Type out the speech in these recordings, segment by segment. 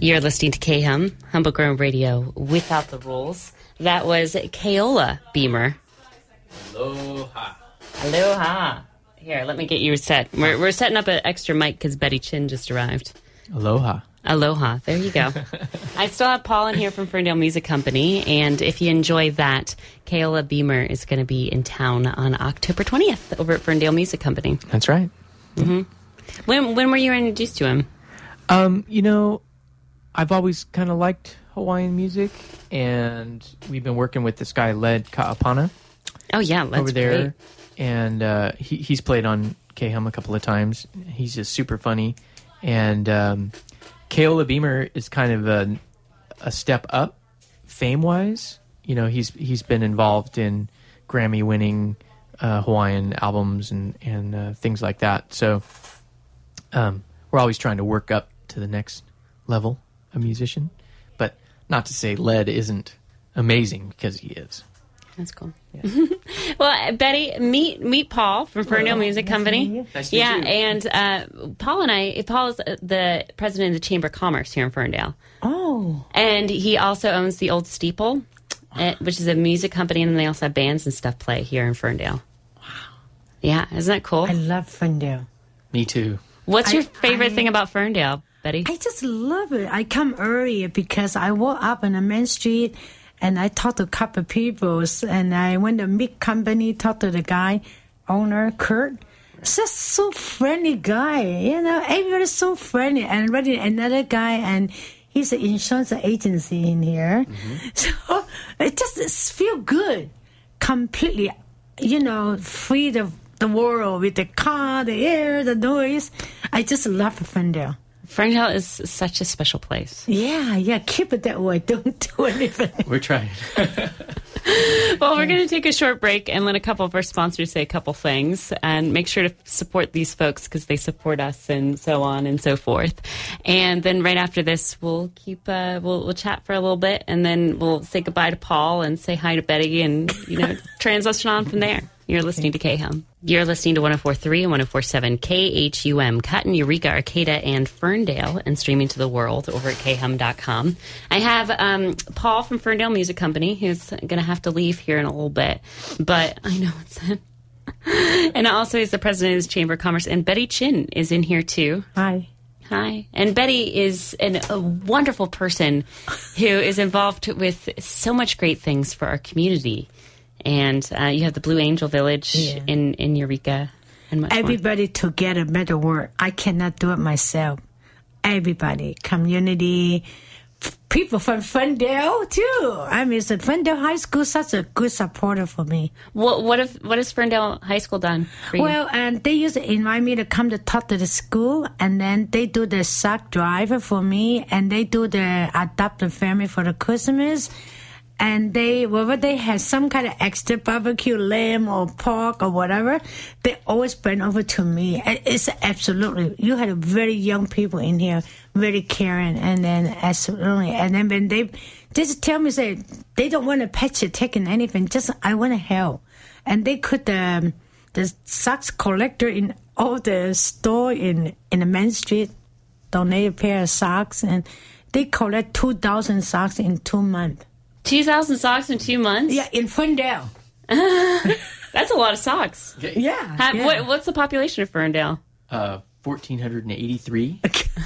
You're listening to KHUM, Humble Grove Radio, without the rules. That was Keola Beamer. Aloha. Aloha. Here, let me get you set. We're setting up an extra mic because Betty Chin just arrived. Aloha. Aloha. There you go. I still have Paul in here from Ferndale Music Company, and if you enjoy that, Keola Beamer is going to be in town on October 20th over at Ferndale Music Company. That's right. Mm-hmm. When were you introduced to him? I've always kind of liked Hawaiian music, and we've been working with this guy, Led Ka'apana. Oh, yeah, that's over there. Great. And he's played on KHUM a couple of times. He's just super funny. And Keola Beamer is kind of a step up fame-wise. He's been involved in Grammy-winning Hawaiian albums and things like that. So we're always trying to work up to the next level of musician. But not to say Led isn't amazing, because he is. That's cool. Yeah. Well, Betty, meet Paul from Ferndale Music Company. Nice to meet you. And Paul is the president of the Chamber of Commerce here in Ferndale. Oh. And he also owns the Old Steeple, which is a music company, and then they also have bands and stuff play here in Ferndale. Wow. Yeah, isn't that cool? I love Ferndale. Me too. What's your favorite thing about Ferndale, Betty? I just love it. I come early because I walk up on the main street, and I talked to a couple of people, and I went to meet company, talked to the guy, owner, Kurt. Just so friendly guy, everybody's so friendly. And ready another guy, and he's an insurance agency in here. Mm-hmm. So it just feels good, completely, free of the world with the car, the air, the noise. I just love Ferndale. Ferndale is such a special place. Yeah, keep it that way. Don't do anything. We're trying. Well, we're going to take a short break and let a couple of our sponsors say a couple things, and make sure to support these folks because they support us and so on and so forth. And then right after this, we'll we'll chat for a little bit, and then we'll say goodbye to Paul and say hi to Betty, and transition on from there. You're listening to KHUM. You're listening to 104.3 and 104.7 KHUM, Cotton, Eureka, Arcata, and Ferndale, and streaming to the world over at khum.com. I have Paul from Ferndale Music Company, who's going to have to leave here in a little bit, but I know it's him. And also he's the president of the Chamber of Commerce, and Betty Chin is in here too. Hi. Hi. And Betty is a wonderful person who is involved with so much great things for our community. And you have the Blue Angel Village in Eureka and much Everybody more. Together made it work. I cannot do it myself. Everybody, community, people from Ferndale too. The Ferndale High School is such a good supporter for me. What has Ferndale High School done for you? Well, they used to invite me to come to talk to the school, and then they do the sock drive for me, and they do the adopted family for the Christmas. And whenever they have some kind of extra barbecue lamb or pork or whatever, they always bring over to me. It's absolutely, you had very young people in here, very caring, and then absolutely. And then when they just tell me, say, they don't want to pet you, taking anything, just, I want to help. And they put the socks collector in all the store in the Main Street, donate a pair of socks, and they collect 2,000 socks in 2 months. 2,000 socks in 2 months? Yeah, in Ferndale. That's a lot of socks. Yeah. What's the population of Ferndale? 1,483.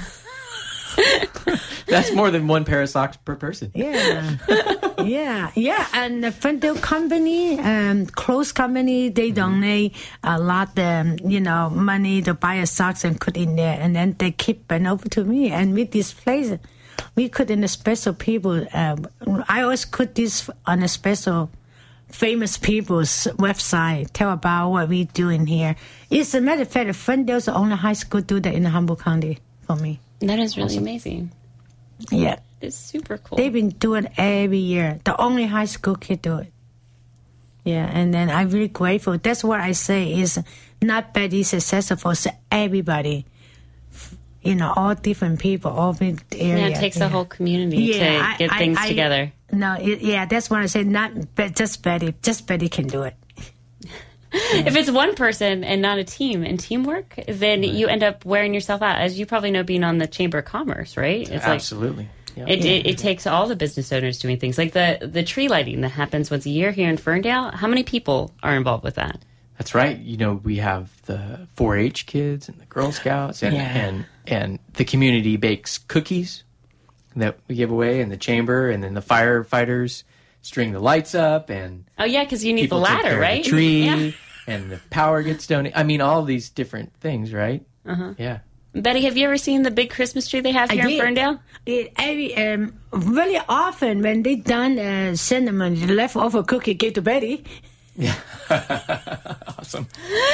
That's more than one pair of socks per person. Yeah. Yeah. And the Ferndale company, clothes company, they donate a lot of, money to buy a socks and put in there. And then they keep it over to me. And with this place, we put in a special people. I always put this on a special famous people's website, tell about what we do in here. As a matter of fact, Ferndale's the only high school do that in Humboldt County for me. That is really amazing. Yeah. It's super cool. They've been doing it every year. The only high school kid do it. Yeah, and then I'm really grateful. That's what I say is not Betty successful, it's everybody. All different people, all the area. Yeah, it takes a whole community to get things together. No, that's what I say. Not just Betty. Just Betty can do it. If it's one person and not a team and teamwork, then you end up wearing yourself out. As you probably know, being on the Chamber of Commerce, right? It's Absolutely. Like, it takes all the business owners doing things. Like the tree lighting that happens once a year here in Ferndale. How many people are involved with that? That's right. You know, we have the 4-H kids and the Girl Scouts, and the community bakes cookies that we give away in the chamber, and then the firefighters string the lights up, and oh yeah, because you need the people take ladder, care of right? the tree, and the power gets donated. I mean, all these different things, right? Yeah. Betty, have you ever seen the big Christmas tree they have here in Ferndale? Very often when they done cinnamon, the leftover cookie give to Betty. Yeah. Awesome.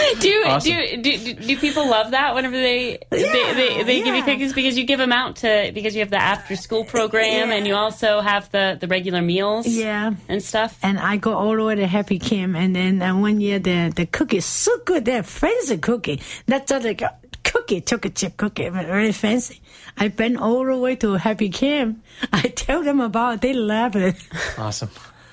Do people love that whenever they give you cookies, because you give them out because you have the after school program and you also have the regular meals and stuff. And I go all the way to Happy Kim, and then 1 year the cookie is so good. They're fancy cookie. That's not like a cookie, chocolate chip cookie, but very fancy. I been all the way to Happy Kim. I tell them about it. They love it. Awesome.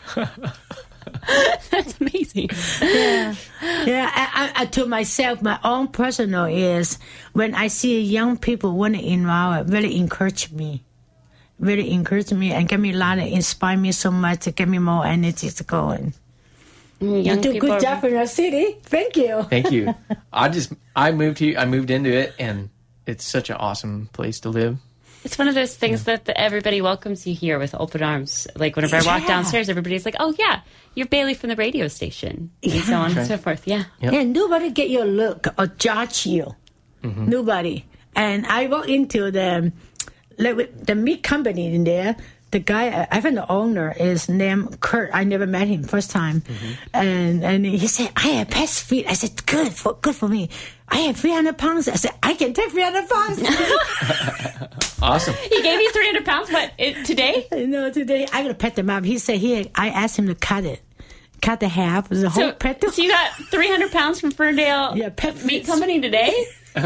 That's amazing. Yeah. I to myself, my own personal is when I see young people want to involve, really encourage me. Really encourage me and give me a lot of inspire me so much to give me more energy to go on. You do a good job in our city. Thank you. Thank you. I moved into it, and it's such an awesome place to live. It's one of those things that everybody welcomes you here with open arms. Like whenever I walk downstairs, everybody's like, "Oh yeah, you're Bailey from the radio station," and so on and so forth. Yeah. Yep. And nobody get your look or judge you. Nobody. And I walk into the meat company in there. The guy, I think the owner is named Kurt. I never met him first time, and he said, "I have past feet." I said, "Good for me. I have 300 pounds." I said, "I can take 300 pounds." Awesome. He gave you 300 pounds. What today? No, today I gotta pet them up. He said I asked him to cut the half, the whole pet. So you got 300 pounds from Ferndale Meat Company today? They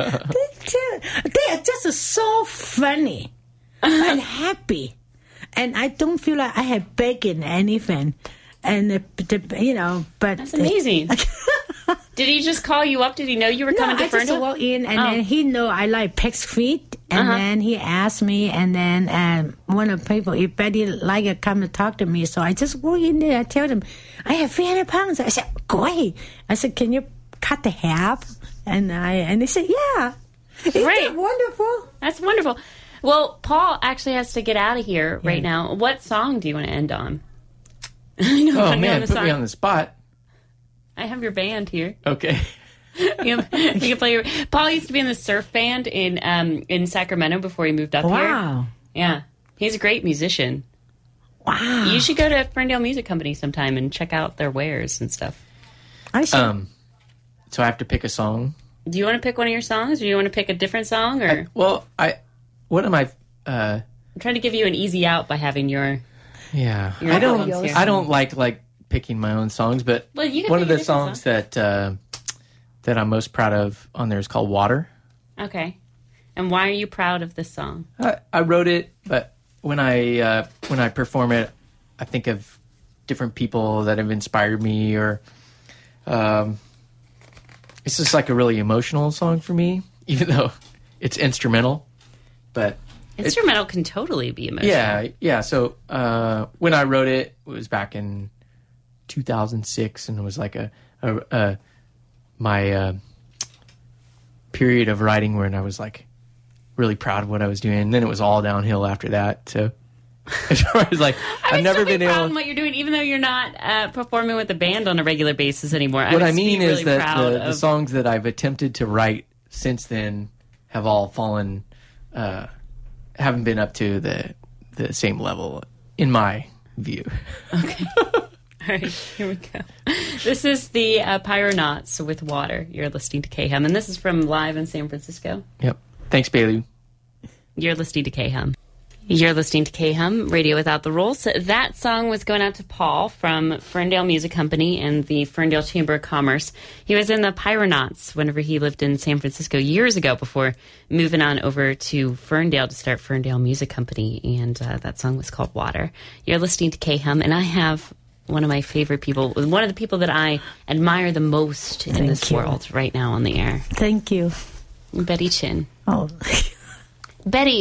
are just so funny and happy. And I don't feel like I have begging anything. And, but... That's amazing. Did he just call you up? Did he know you were coming to Ferndale? I just walked in, and then he know I like pig's feet. And then he asked me, and then one of the people, if Betty like it, come to talk to me. So I just go in there. I tell them, I have 300 pounds. I said, great. I said, can you cut the half? And they said, yeah. Isn't that wonderful? That's wonderful. Well, Paul actually has to get out of here right now. What song do you want to end on? I know, oh, man, put me on the spot. I have your band here. Okay. you can play Paul used to be in the surf band in Sacramento before he moved up here. Wow. Yeah. He's a great musician. Wow. You should go to Ferndale Music Company sometime and check out their wares and stuff. I should. So I have to pick a song. Do you want to pick one of your songs, or do you want to pick a different song? Or I'm trying to give you an easy out by having your I don't like picking my own songs, but one of the songs that I'm most proud of on there is called Water. Okay. And why are you proud of this song? I wrote it, but when I perform it, I think of different people that have inspired me, or it's just like a really emotional song for me, even though it's instrumental. But instrumental can totally be emotional. Yeah. So when I wrote it, it was back in 2006, and it was like my period of writing when I was like really proud of what I was doing. And then it was all downhill after that. So I was like, I've never been able. Proud of what you're doing, even though you're not performing with the band on a regular basis anymore. What I mean is that the songs that I've attempted to write since then have all fallen, haven't been up to the same level in my view. Okay. All right, here we go. This is the Pyronauts with Water. You're listening to KHUM, and this is from live in San Francisco. Yep. Thanks, Bailey. You're listening to KHUM. You're listening to KHUM, Radio Without the Rules. That song was going out to Paul from Ferndale Music Company and the Ferndale Chamber of Commerce. He was in the Pyronauts whenever he lived in San Francisco years ago before moving on over to Ferndale to start Ferndale Music Company, and that song was called Water. You're listening to KHUM, and I have one of my favorite people, one of the people that I admire the most in this world right now on the air. Thank you. Betty Chin. Oh. Betty,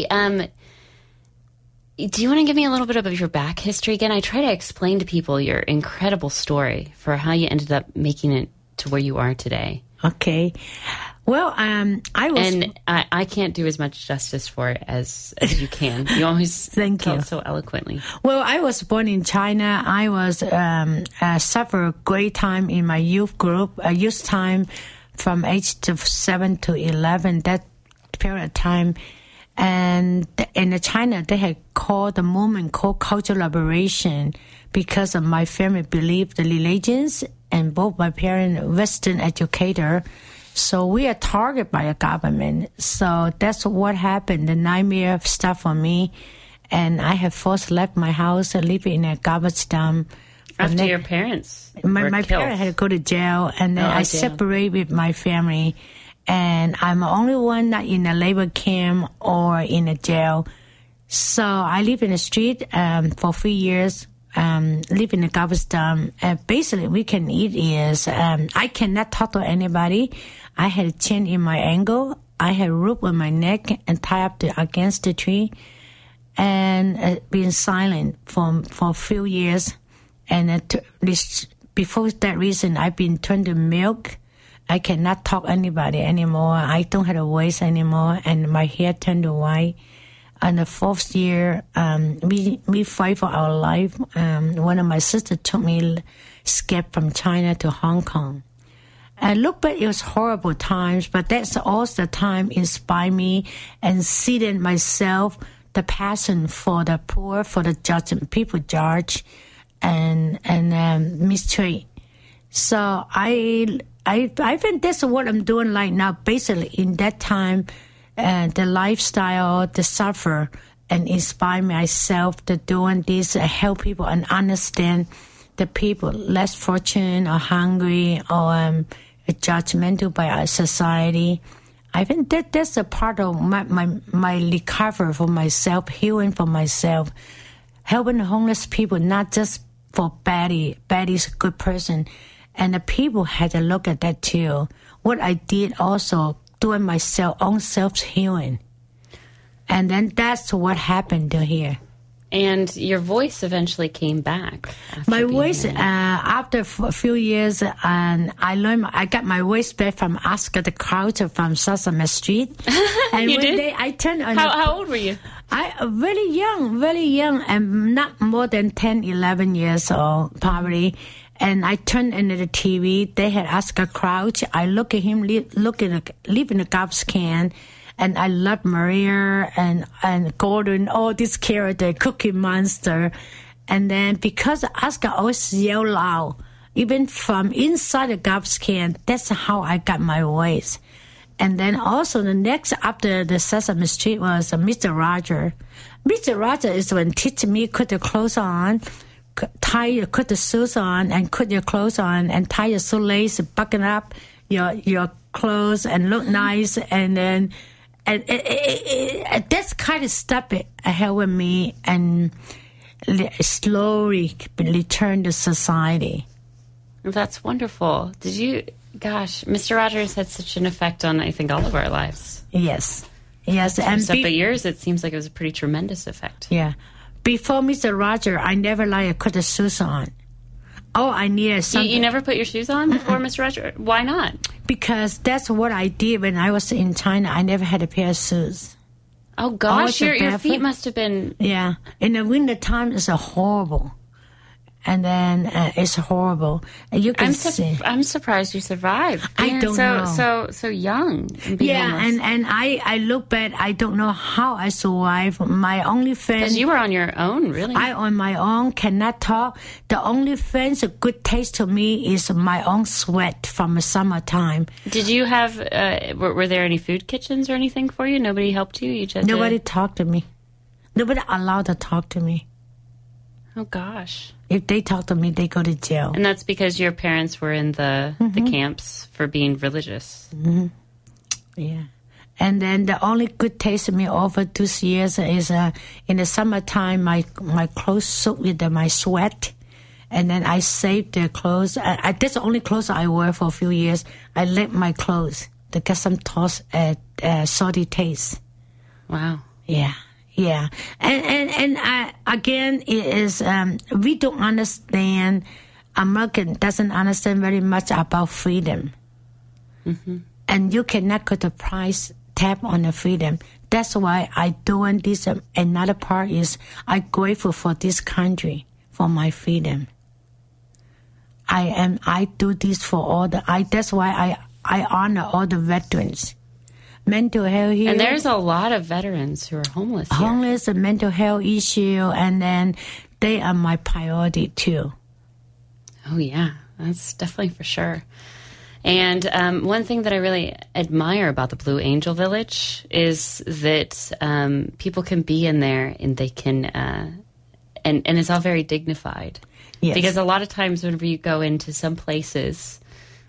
do you want to give me a little bit of your back history again? I try to explain to people your incredible story for how you ended up making it to where you are today. Okay. Well, I was... And I can't do as much justice for it as you can. You always Thank tell you. it so eloquently. Well, I was born in China. I was suffered a great time in my youth group, youth time from age of 7 to 11, that period of time. And in China, they had called the movement called cultural liberation because of my family believed the religions and both my parents Western educator. So we are targeted by the government. So that's what happened. The nightmare stuff for me. And I have first left my house and live in a garbage dump. After your parents My killed. parents had to go to jail, and then I separated with my family. And I'm the only one not in a labor camp or in a jail. So I live in the street for 3 years, live in a garbage dump. Basically, we can eat is I cannot talk to anybody. I had a chain in my ankle. I had a rope on my neck and tied up against the tree. And been silent for a few years. And before that reason, I've been turned to milk. I cannot talk to anybody anymore. I don't have a voice anymore, and my hair turned to white. And the fourth year, we fight for our life. One of my sisters took me escape from China to Hong Kong. And look back, it was horrible times, but that's also the time inspired me and seated myself the passion for the poor, for the judgment, people judge and mistreat. So I think that's what I'm doing right now. Basically, in that time, the lifestyle, the suffer, and inspire myself to doing this, help people and understand the people less fortunate or hungry or judgmental by our society. I think that's a part of my recovery for myself, healing for myself, helping homeless people, not just for Betty. Betty's a good person. And the people had to look at that too. What I did also, doing my own self-healing. And then that's what happened to here. And your voice eventually came back. My voice, after a few years, and I got my voice back from Oscar the Grouch from Sesame Street. And you did? I turned on. How old were you? Very young, and not more than 10, 11 years old, probably. And I turned into the TV. They had Oscar Grouch. I look at him, live in a garbage can. And I love Maria and Gordon, all this character, Cookie Monster. And then because Oscar always yell loud, even from inside the garbage can, that's how I got my voice. And then also the next after the Sesame Street was Mr. Roger. Mr. Roger is when teaching me put the clothes on, put the shoes on, and put your clothes on, and tie your shoelace, button up your clothes, and look nice, and then. And that's kind of stuff it helped me and slowly return to society. That's wonderful. Mr. Rogers had such an effect on, I think, all of our lives. Yes. And but yours, it seems like it was a pretty tremendous effect. Yeah. Before Mr. Roger, I never put the shoes on. Oh, I needed something. You never put your shoes on before Mr. Roger? Why not? Because that's what I did when I was in China. I never had a pair of shoes. Oh, gosh, your feet must have been... Yeah. In the winter time, it's horrible. And then it's horrible. You can see. I'm surprised you survived. I don't know. So young. Yeah, and I look back, I don't know how I survived. My only friend... Because you were on your own, really. I, on my own, cannot talk. The only friends a good taste to me is my own sweat from the summertime. Did you have... were there any food kitchens or anything for you? Nobody helped you? Nobody talked to me. Nobody allowed to talk to me. Oh, gosh. If they talk to me, they go to jail. And that's because your parents were in the camps for being religious. Mm-hmm. Yeah. And then the only good taste of me over 2 years is in the summertime, my clothes soaked with my sweat. And then I saved their clothes. That's the only clothes I wear for a few years. I let my clothes to get some salty taste. Wow. Yeah. And again, it is, we don't understand, American doesn't understand very much about freedom. Mm-hmm. And you cannot put a price tag on the freedom. That's why I doing this. Another part is I'm grateful for this country, for my freedom. I do this for that's why I honor all the veterans. Mental health here. And there's a lot of veterans who are homeless here. Homeless, a mental health issue, and then they are my priority too. Oh yeah, that's definitely for sure. And one thing that I really admire about the Blue Angel Village is that people can be in there and they can, and it's all very dignified. Yes. Because a lot of times whenever you go into some places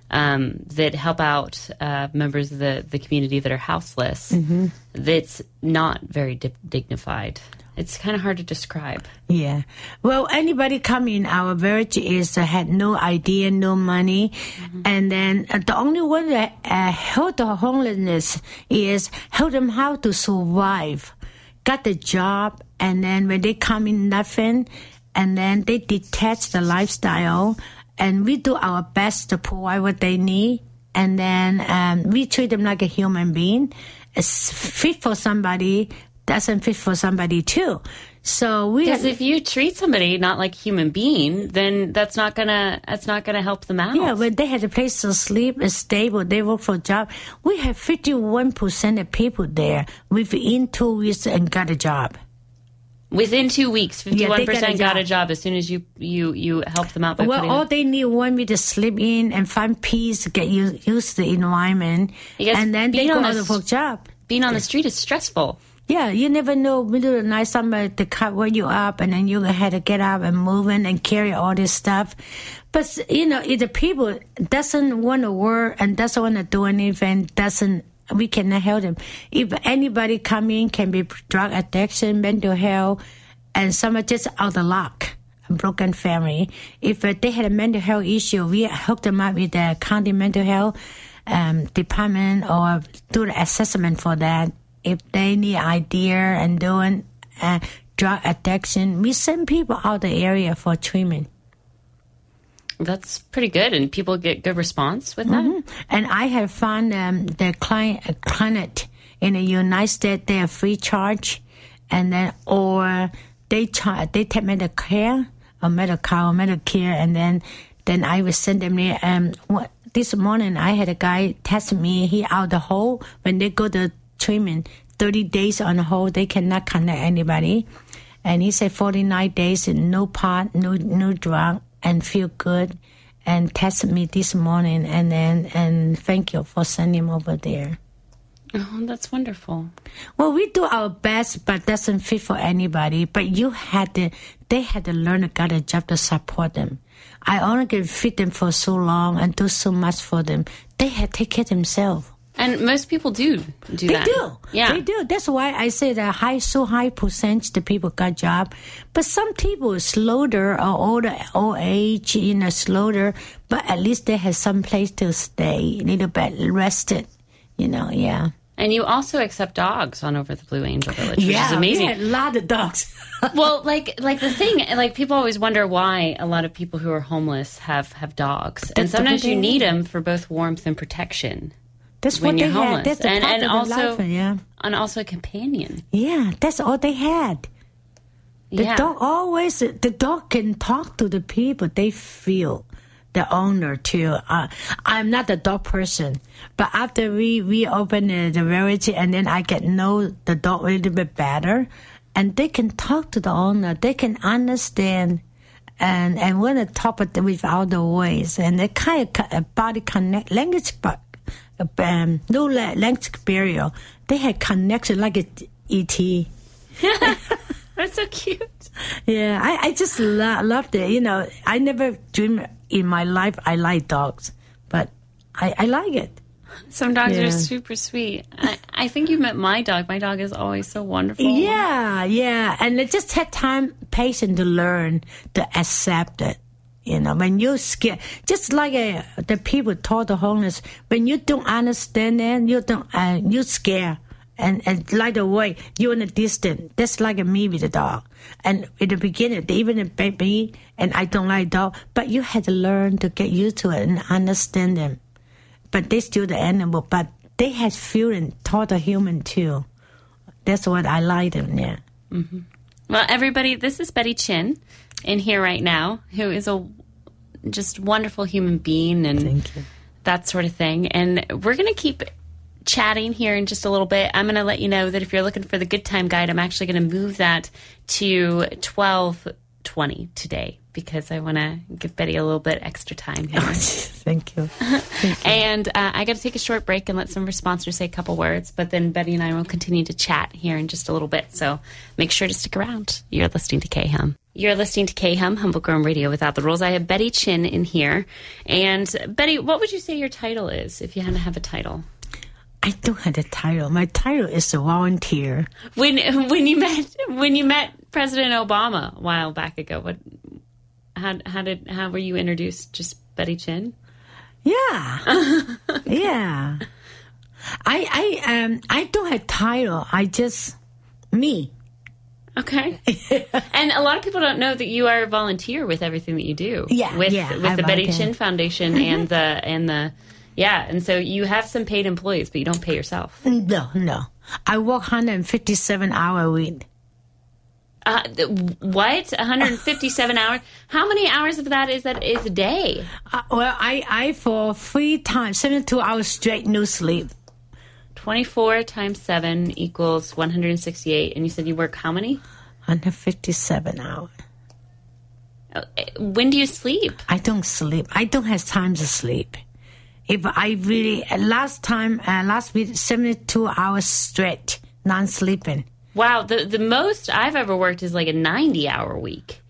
that help out members of the community that are houseless, that's not very dignified. It's kind of hard to describe. Yeah. Well, anybody come in our village had no idea, no money. Mm-hmm. And then the only one that help the homelessness is help them how to survive. Got the job, and then when they come in nothing, and then they detach the lifestyle, and we do our best to provide what they need. And then we treat them like a human being. It's fit for somebody, doesn't fit for somebody too. So because if you treat somebody not like a human being, then that's not gonna help them out. Yeah, when they had a place to sleep, is stable, they work for a job. We have 51% of people there within 2 weeks and got a job. Within 2 weeks, 51% got a job as soon as you help them out. By all they need one week to sleep in and find peace, get used to the environment, and then they go out for a job. Being on the street is stressful. Yeah, you never know, middle of the night, somebody to cover you up, and then you had to get up and move in and carry all this stuff. But, if the people doesn't want to work and doesn't want to do anything, we cannot help them. If anybody come in, can be drug addiction, mental health, and some are just out of luck, a broken family. If they had a mental health issue, we hook them up with the county mental health department or do the assessment for that. If they need idea and doing drug addiction, we send people out the area for treatment. That's pretty good, and people get good response with that. Mm-hmm. And I have found the clinic in the United States, they are free charge, and then or they take Medicare or Medicare, and then I will send them there. This morning I had a guy test me. He out the hole when they go to treatment, 30 days on hold, they cannot connect anybody. And he said 49 days, no pot, no drug, and feel good. And tested me this morning, and thank you for sending him over there. Oh, that's wonderful. Well, we do our best, but doesn't fit for anybody. But they had to learn to get a job to support them. I only can feed them for so long and do so much for them. They had to take care of themselves. And most people do that. They do. Yeah. They do. That's why I say that so high percentage the people got job. But some people slower or old age, slower, but at least they have some place to stay, a little bit rested, yeah. And you also accept dogs on over the Blue Angel Village, which is amazing. Yeah, a lot of dogs. Well, like the thing, like people always wonder why a lot of people who are homeless have dogs. And sometimes you need them for both warmth and protection. That's what they had. That's the part of also, life, yeah. And also a companion. Yeah, that's all they had. The dog can talk to the people. They feel the owner too. I'm not a dog person, but after we open the village and then I get know the dog a little bit better, and they can talk to the owner. They can understand. And want to talk without the voice, and they kind of body connect language, but. No language barrier. They had connection like E.T. That's so cute. Yeah, I just loved it. I never dreamed in my life I like dogs, but I like it. Some dogs are super sweet. I think you met my dog. My dog is always so wonderful. Yeah. And it just had time, patience to learn, to accept it. You know, when you scared, just like the people told the homeless, when you don't understand them, you scare. And like the way you're in a distance, that's like me with the dog. And in the beginning, they even a baby, and I don't like dog, but you had to learn to get used to it and understand them. But they still the animal, but they have feeling toward the human too. That's what I like them, yeah. Mm-hmm. Well, everybody, this is Betty Chin in here right now, who is a just wonderful human being and Thank you. that sort of thing. And we're going to keep chatting here in just a little bit. I'm going to let you know that if you're looking for the Good Time Guide, I'm actually going to move that to 12:20 today because I want to give Betty a little bit extra time here. Thank you. Thank you. And I got to take a short break and let some of our sponsors say a couple words, but then Betty and I will continue to chat here in just a little bit. So make sure to stick around. You're listening to KHUM. You're listening to KHUM, Humble Grown Radio Without the Rules. I have Betty Chin in here. And Betty, what would you say your title is if you had to have a title? I don't have a title. My title is a volunteer. When you met President Obama a while back ago, how were you introduced? Just Betty Chin? Yeah, yeah. I don't have title. I just me. Okay. And a lot of people don't know that you are a volunteer with everything that you do. Yeah, with I the Betty volunteer. Chin Foundation and the. Yeah, and so you have some paid employees, but you don't pay yourself. No. I work 157 hours a week. What? 157 hours? How many hours of that is a day? Well, I for 3 times, 72 hours straight, no sleep. 24 times 7 equals 168. And you said you work how many? 157 hours. When do you sleep? I don't sleep. I don't have time to sleep. If I really, last week, 72 hours straight, non-sleeping. Wow, the most I've ever worked is like a 90-hour week.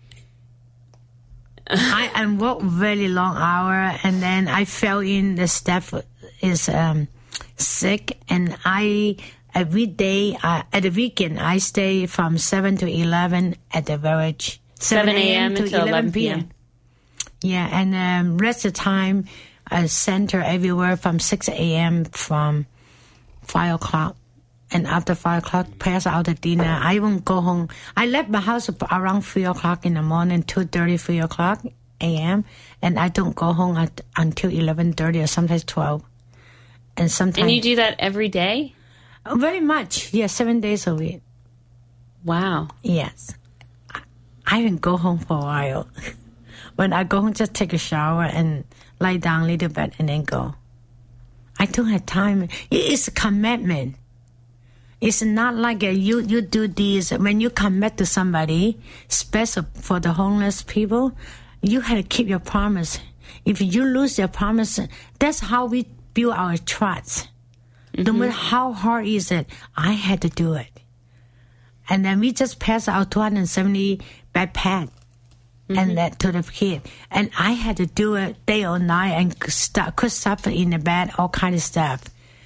I work very long hour, and then I fell in. The staff is sick, and every day at the weekend I stay from 7 to 11 at the village. 7 a.m. until 11 p.m. Yeah, and rest of the time. I center everywhere from 6 a.m. from 5 o'clock. And after 5 o'clock, pass out the dinner. I won't go home. I left my house around 3 o'clock in the morning, 2:30, 3 o'clock a.m. And I don't go home until 11:30 or sometimes 12. And sometimes. And you do that every day? Very much. Yeah, 7 days a week. Wow. Yes. I didn't go home for a while. When I go home, just take a shower and lie down a little bit and then go. I don't have time. It's a commitment. It's not like you do this. When you commit to somebody, special for the homeless people, you have to keep your promise. If you lose your promise, that's how we build our trust. Mm-hmm. No matter how hard is it, I had to do it. And then we just passed out 270 backpack. And that to the kid. And I had to do it day or night and could suffer in the bed, all kind of stuff.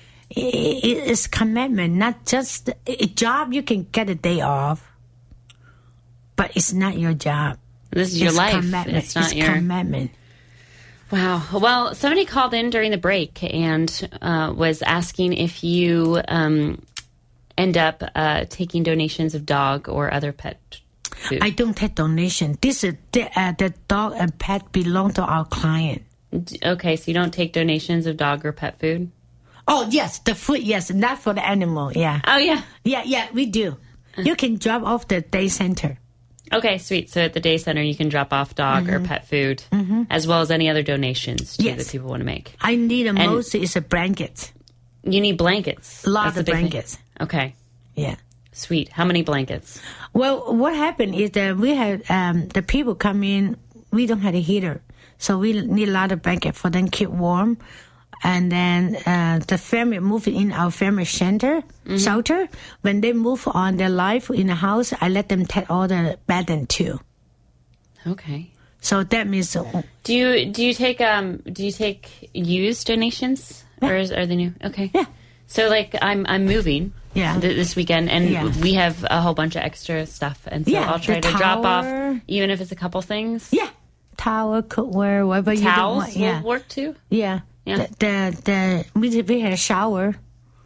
It's commitment, not just a job. You can get a day off, but it's not your job. This is your life. Commitment. It's not your commitment. Wow. Well, somebody called in during the break and was asking if you end up taking donations of dog or other pet food. I don't take donation. This is the dog and pet belong to our client. Okay, so you don't take donations of dog or pet food? Oh, yes, the food, yes, not for the animal, yeah. Oh, yeah. Yeah, we do. You can drop off the day center. Okay, sweet. So at the day center, you can drop off dog or pet food, as well as any other donations too, that people want to make. I need the most is a blanket. You need blankets. A lot That's of the big thing. blankets. Okay. Yeah. Sweet. How many blankets? Well, what happened is that we had the people come in. We don't have a heater, so we need a lot of blanket for them keep warm. And then the family move in our family shelter. When they move on their life in the house, I let them take all the bedding too. Okay. So that means. Do you take used donations or are they new? Okay. Yeah. So like I'm moving. Yeah. This weekend, and we have a whole bunch of extra stuff, and so I'll try to drop off, even if it's a couple things. Yeah. towel, cookware, whatever you don't Towels want. Yeah. will work too. Yeah. Yeah. We had a shower.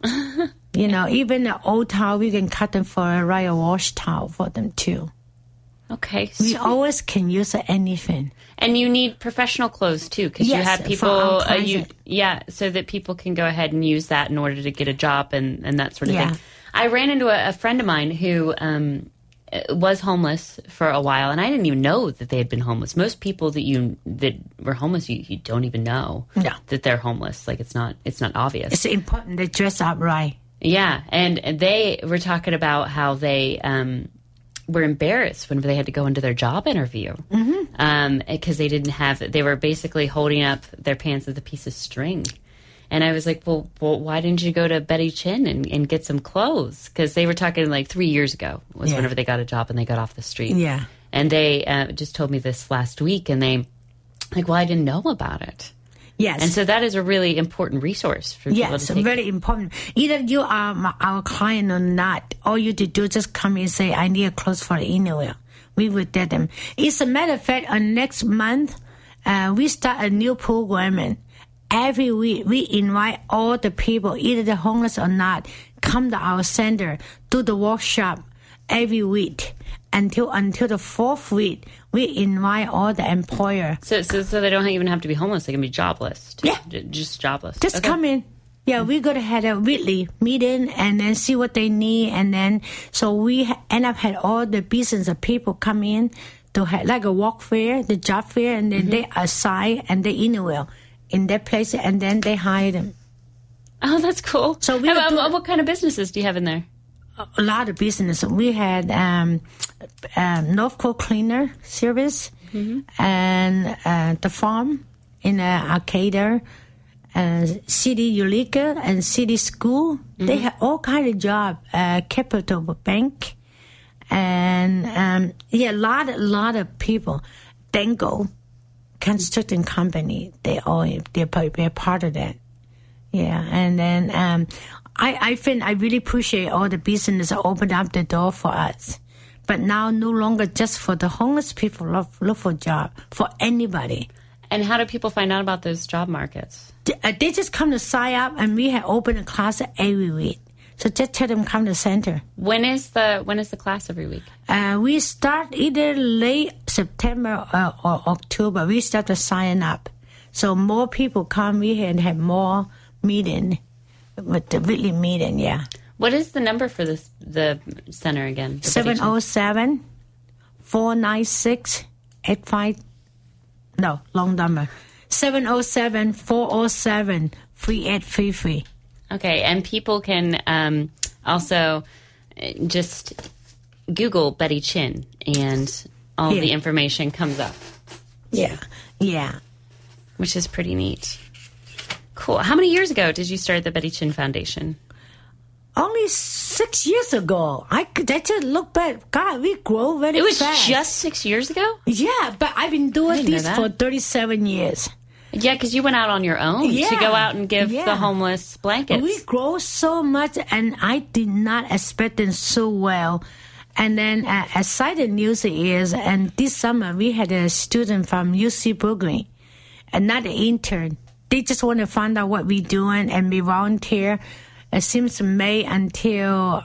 Even the old towel, we can cut them for a wash towel for them too. Okay. We always can use anything. And you need professional clothes too, because you Yes, have for people, our closet. so that people can go ahead and use that in order to get a job and that sort of Yeah. thing. I ran into a friend of mine who was homeless for a while, and I didn't even know that they had been homeless. Most people that were homeless, you don't even know that they're homeless. Like it's not obvious. It's important they dress up right. Yeah, and they were talking about how they were embarrassed whenever they had to go into their job interview because they were basically holding up their pants with a piece of string. And I was like, well, why didn't you go to Betty Chin and get some clothes? Because they were talking like 3 years ago was whenever they got a job and they got off the street. Yeah. And they just told me this last week, and they like, well, I didn't know about it. Yes. And so that is a really important resource for people Yes, to take. very important. Either you are our client or not, all you to do just come and say, I need a clothes for the interview. We will get them. As a matter of fact, next month, we start a new program. Every week, we invite all the people, either the homeless or not, come to our center, do the workshop every week. Until the fourth week, we invite all the employer. So they don't even have to be homeless. They can be jobless. Yeah. Just jobless. Just come in. Yeah, we're going to have a weekly meeting and then see what they need. And then, so we end up had all the business of people come in to have like a work fair, the job fair, and then they assign and they interview in their place, and then they hire them. Oh, that's cool. So what kind of businesses do you have in there? A lot of business. We had North Coast Cleaner Service and the farm in Arcata, City Eureka and City School. They have all kind of job. Capital Bank, and a lot of people. Dango Construction Company. They're part of that. Yeah, and then I think I really appreciate all the business that opened up the door for us. But now no longer just for the homeless people, look for a job, for anybody. And how do people find out about those job markets? They just come to sign up, and we have open a class every week. So just tell them come to center. When is the class every week? We start either late September or October. We start to sign up. So more people come, we can have more meeting. With the weekly meeting, yeah. What is the number for the center again? 707-496-85. No, long number. 707-407-3833. Okay, and people can also just Google Betty Chin, and all the information comes up. Yeah. Which is pretty neat. Cool. How many years ago did you start the Betty Chin Foundation? Only 6 years ago. I just look back. God, we grow very fast. It was just 6 years ago? Yeah, but I've been doing this for 37 years. Yeah, because you went out on your own to go out and give the homeless blankets. We grow so much, and I did not expect them so well. And then exciting news is, and this summer we had a student from UC Berkeley, and not an intern. They just want to find out what we're doing, and we volunteer. It seems May until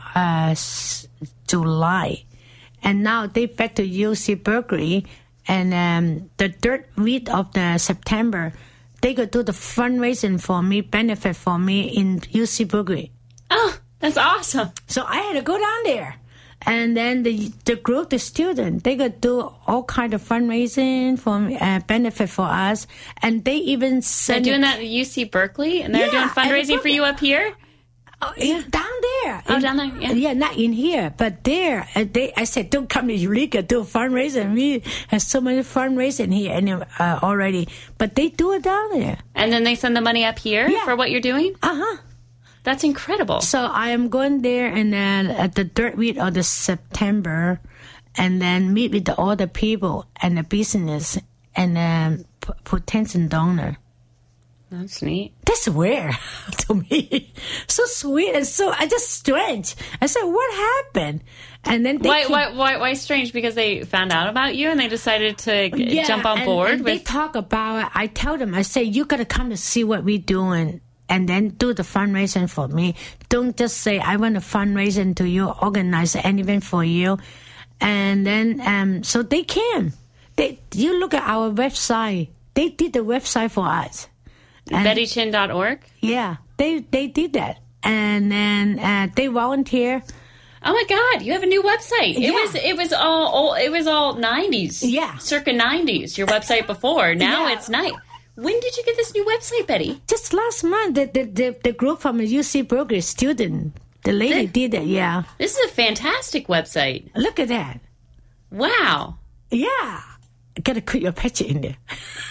July. And now they back to UC Berkeley, and the third week of the September, they go do the fundraising for me, benefit for me in UC Berkeley. Oh, that's awesome. So I had to go down there. And then the group, the student, they could do all kind of fundraising for benefit for us, and they even send. They're doing that at UC Berkeley, and they're doing fundraising for you up here. Oh, yeah. Down there. Oh, down there. Yeah, not in here, but there. I said, don't come to Eureka, do fundraising. We have so many fundraising here already, but they do it down there. And then they send the money up here for what you're doing. That's incredible. So I am going there, and then at the third week of the September, and then meet with all the people and the business and potential donor. That's neat. That's weird to me. So sweet and so just strange. I said, what happened? And then why strange? Because they found out about you and they decided to jump on board. And they talk about it. I tell them, I say, you got to come to see what we're doing. And then do the fundraising for me. Don't just say, I want a fundraising to you, organize anything for you. And then, so they came. You look at our website. They did the website for us. BettyChin.org? Yeah, they did that. And then they volunteer. Oh my God, you have a new website. It was all 90s. Yeah. Circa 90s, your website before. Now it's night. When did you get this new website, Betty? Just last month, the group from the UC Berkeley student, the lady did it, yeah. This is a fantastic website. Look at that. Wow. Yeah. Got to put your picture in there.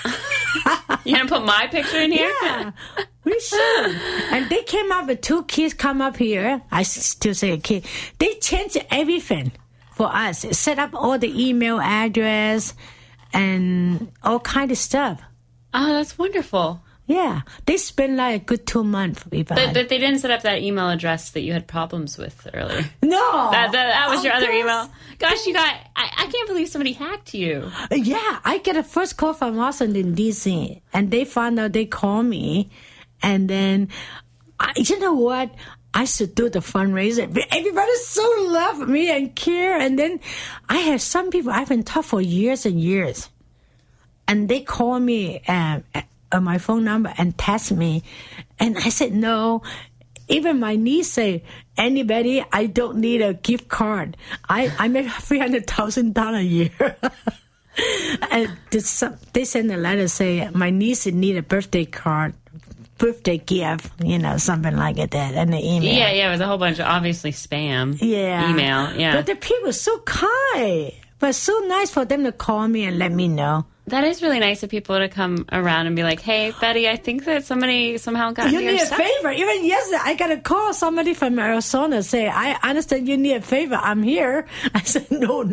You gonna put my picture in here? Yeah, we should. And they came up with 2 kids come up here. I still say a kid. They changed everything for us. Set up all the email address and all kind of stuff. Oh, that's wonderful. Yeah, they spent like a good 2 months with us. But they didn't set up that email address that you had problems with earlier. No. That was your other email. Gosh, you got... I can't believe somebody hacked you. Yeah, I get a first call from Washington, D.C. And they found out, they called me. And then, you know what? I should do the fundraiser. Everybody so love me and care. And then I have some people I've been talking for years and years. And they call me on my phone number and text me. And I said, no. Even my niece say, anybody, I don't need a gift card. I make $300,000 a year. And they send a letter say, my niece need a birthday card, birthday gift, something like that, and the email. Yeah, it was a whole bunch of obviously spam email. Yeah. But the people are so kind. But so nice for them to call me and let me know. That is really nice of people to come around and be like, hey, Betty, I think that somebody somehow got you your need stuff. A favor. Even yesterday, I got a call somebody from Arizona say, I understand you need a favor. I'm here. I said, no.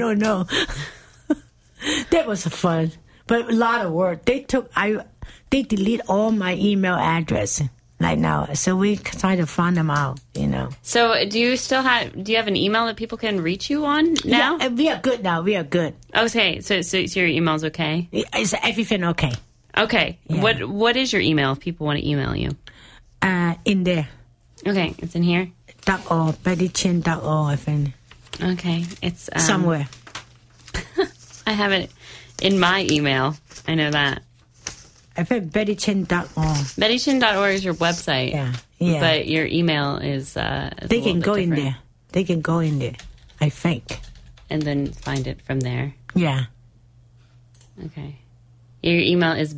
That was fun. But a lot of work. They delete all my email address right now. So we try to find them out, So do you have an email that people can reach you on now? Yeah, we are good now. We are good. Okay. So your email's okay? Is everything okay? Okay. Yeah. What is your email if people want to email you? In there. Okay. It's in here? .org. BettyChin.org, I think. Okay. It's... somewhere. I have it in my email. I know that. I think BettyChin.org. BettyChin.org is your website. Yeah. But your email is they can go in there. They can go in there, I think. And then find it from there. Yeah. Okay. Your email is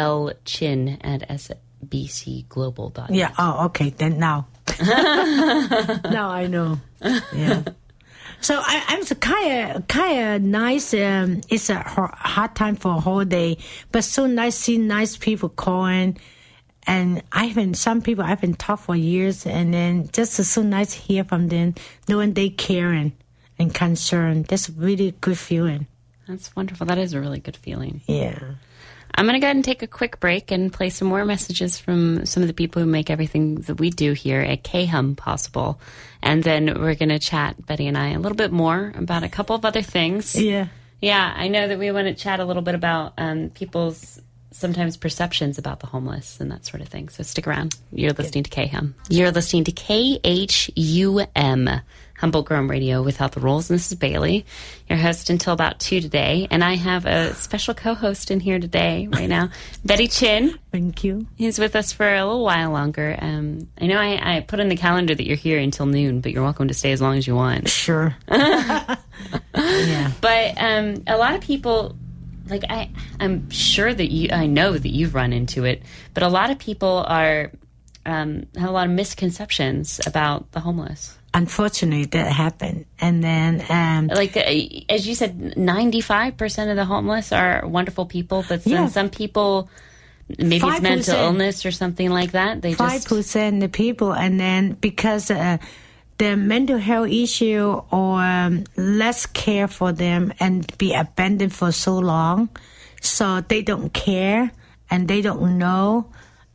blchin@sbcglobal.net. Yeah. Oh, okay. Then now. Now I know. Yeah. So I'm kind of nice. It's a hard time for a whole day, but so nice seeing nice people calling. And some people I've been talking for years, and then just so nice to hear from them, knowing they caring and concerned. That's a really good feeling. That's wonderful. That is a really good feeling. Yeah. I'm going to go ahead and take a quick break and play some more messages from some of the people who make everything that we do here at KHUM possible. And then we're going to chat, Betty and I, a little bit more about a couple of other things. Yeah. Yeah, I know that we want to chat a little bit about people's sometimes perceptions about the homeless and that sort of thing. So stick around. You're listening to KHUM. You're listening to KHUM, Humboldt Grove Radio without the rules. And this is Bailey, your host until about 2 today. And I have a special co-host in here today, right now, Betty Chin. Thank you. He's with us for a little while longer. I know I put in the calendar that you're here until noon, but you're welcome to stay as long as you want. Sure. Yeah. But a lot of people... Like I'm sure that I know that you've run into it, but a lot of people have a lot of misconceptions about the homeless. Unfortunately, that happened, and then as you said, 95% of the homeless are wonderful people, but then some people, maybe 5%, it's mental illness or something like that. They 5% of the people, and then because. The mental health issue or less care for them and be abandoned for so long, so they don't care and they don't know,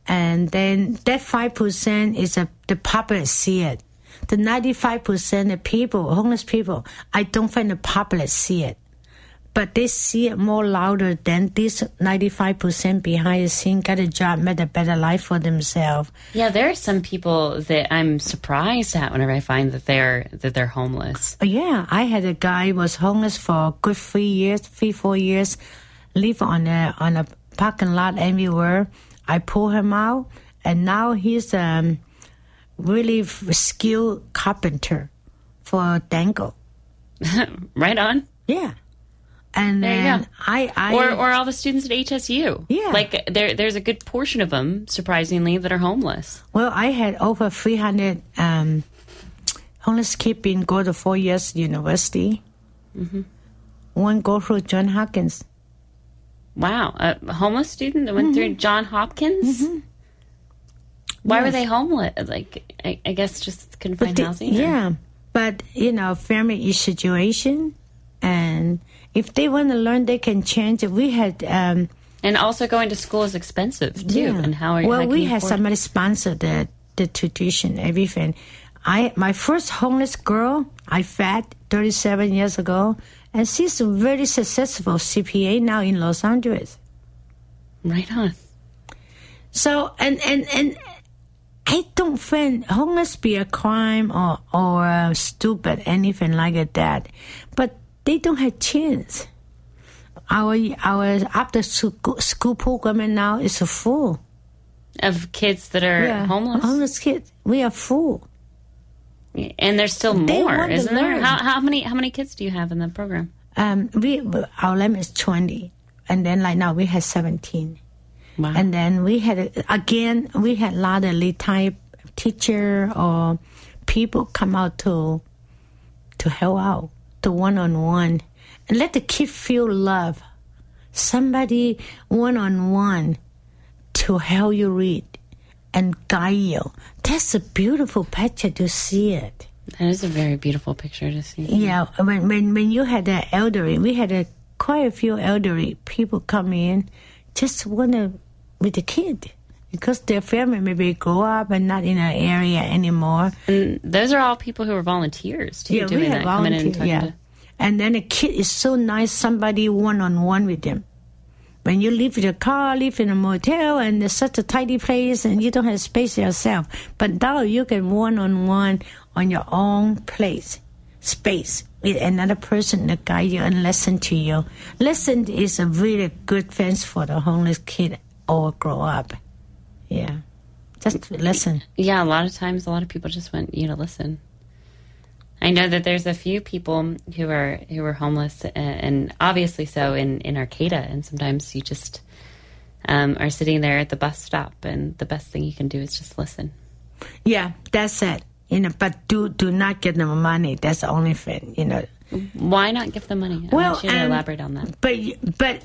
And then that 5% is the public see it. The 95% of people, homeless people, I don't find the public see it. But they see it more louder than this 95% behind the scene, got a job, made a better life for themselves. Yeah, there are some people that I'm surprised at whenever I find that they're homeless. Yeah, I had a guy who was homeless for a good 4 years, live on a parking lot everywhere. I pull him out, and now he's really skilled carpenter for Dangle. Right on. Yeah. And there then you go. Or all the students at HSU. Yeah. Like there's a good portion of them, surprisingly, that are homeless. Well, I had over 300 homeless kids go to 4 years university. Mm-hmm. One go through John Hopkins. Wow. A homeless student that went through John Hopkins? Mm-hmm. Why were they homeless? Like, I guess just couldn't find housing? Yeah. But, family situation. And if they want to learn, they can change it. We had... and also going to school is expensive, too. Yeah. And how we had somebody sponsor the tuition, everything. My first homeless girl, I fed 37 years ago. And she's a very successful CPA now in Los Angeles. Right on. So, and I don't find homeless be a crime or stupid, anything like that. But they don't have chance. Our after school program now is full of kids that are homeless. Homeless kids, we are full. And there's still more, isn't there? How many kids do you have in the program? Our limit is 20, and then like now we have 17. Wow. And then we had a lot of retired teacher or people come out to help out, to one-on-one, and let the kid feel love. Somebody one-on-one to help you read and guide you. That's a beautiful picture to see it. That is a very beautiful picture to see. Yeah, when you had the elderly, we had quite a few elderly people come in, just want to with the kid because their family maybe grow up and not in an area anymore. And those are all people who are volunteers too. Yeah, doing we have that, coming in volunteers. Yeah, and then the kid is so nice. Somebody one-on-one with them. When you live in a car, live in a motel, and there's such a tidy place, and you don't have space yourself. But now you can one-on-one on your own space, with another person to guide you and listen to you. Listen is a really good thing for the homeless kid or grow up. Yeah, just listen. Yeah, a lot of times, a lot of people just want you to listen. I know that there's a few people who are homeless, and obviously so in Arcata, and sometimes you just are sitting there at the bus stop, and the best thing you can do is just listen. Yeah, that's it. But do not give them money. That's the only thing. Why not give them money? I want you to elaborate on that. But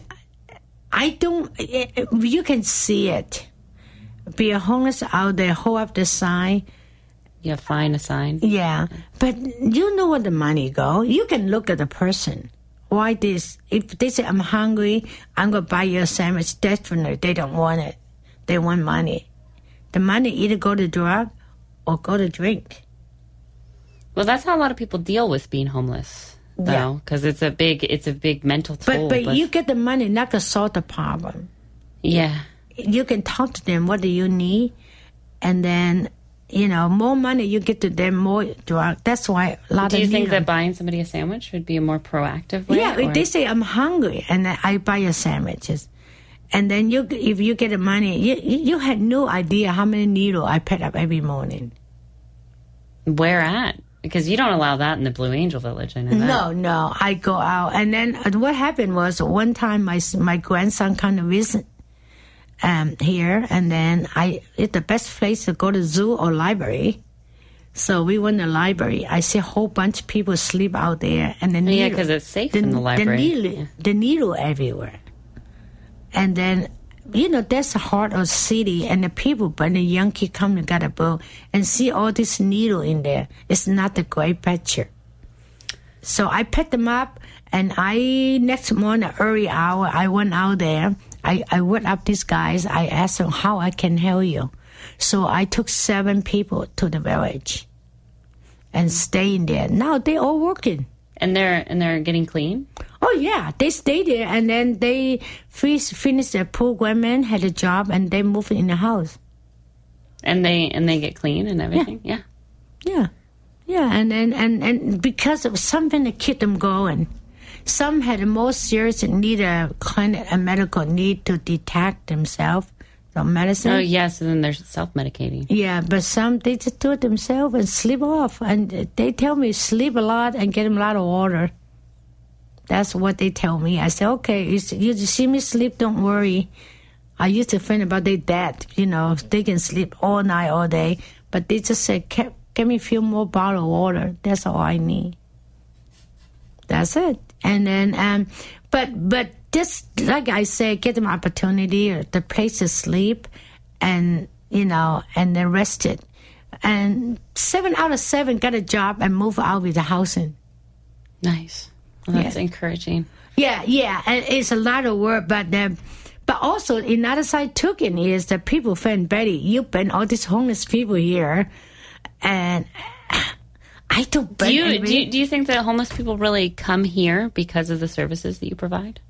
I don't. You can see it. Be a homeless out there, hold up the sign. You find a sign. Yeah, but you know where the money go. You can look at the person. Why this? If they say, I'm hungry, I'm going to buy you a sandwich, definitely they don't want it. They want money. The money either go to drug or go to drink. Well, that's how a lot of people deal with being homeless, though, because it's a big mental toll. But you get the money, not to solve the problem. Yeah. You can talk to them, what do you need? And then... more money you get to them, more drug. That's why a lot Do of you think that buying somebody a sandwich would be a more proactive way? Yeah, if they say, I'm hungry, and I buy you sandwiches. And then if you get the money, you had no idea how many needles I pick up every morning. Where at? Because you don't allow that in the Blue Angel Village, I know that. No, I go out. And then what happened was, one time my grandson come to visit here, and then it's the best place to go to zoo or library. So we went to the library. I see a whole bunch of people sleep out there, and the needle, because it's safe in the library. The needle everywhere, and then that's the heart of the city, and the people. But the young kid come to get a book and see all this needle in there. It's not a great picture. So I picked them up, and next morning early hour I went out there. I went up these guys. I asked them how I can help you. So I took 7 people to the village and staying there. Now they all working. And they're getting clean? Oh, yeah. They stay there, and then they finished their program, had a job, and they moved in the house. And they get clean and everything? Yeah. Yeah. Yeah, and because of something to keep them going. Some had a more serious and need a medical need to detect themselves, the medicine. Oh, yes, and then they're self-medicating. Yeah, but some, they just do it themselves and sleep off. And they tell me sleep a lot and get them a lot of water. That's what they tell me. I say, okay, you see me sleep, don't worry. I used to think about their dad, they can sleep all night, all day. But they just say, give me a few more bottles of water. That's all I need. That's it. And then, but just like I said, get them opportunity, the place to sleep, and and then rested. And 7 out of 7 got a job and moved out with the housing. Nice. Well, that's encouraging. Yeah, and it's a lot of work, but also another side token is that people find Betty, you've been all these homeless people here, and I don't. Do you think that homeless people really come here because of the services that you provide?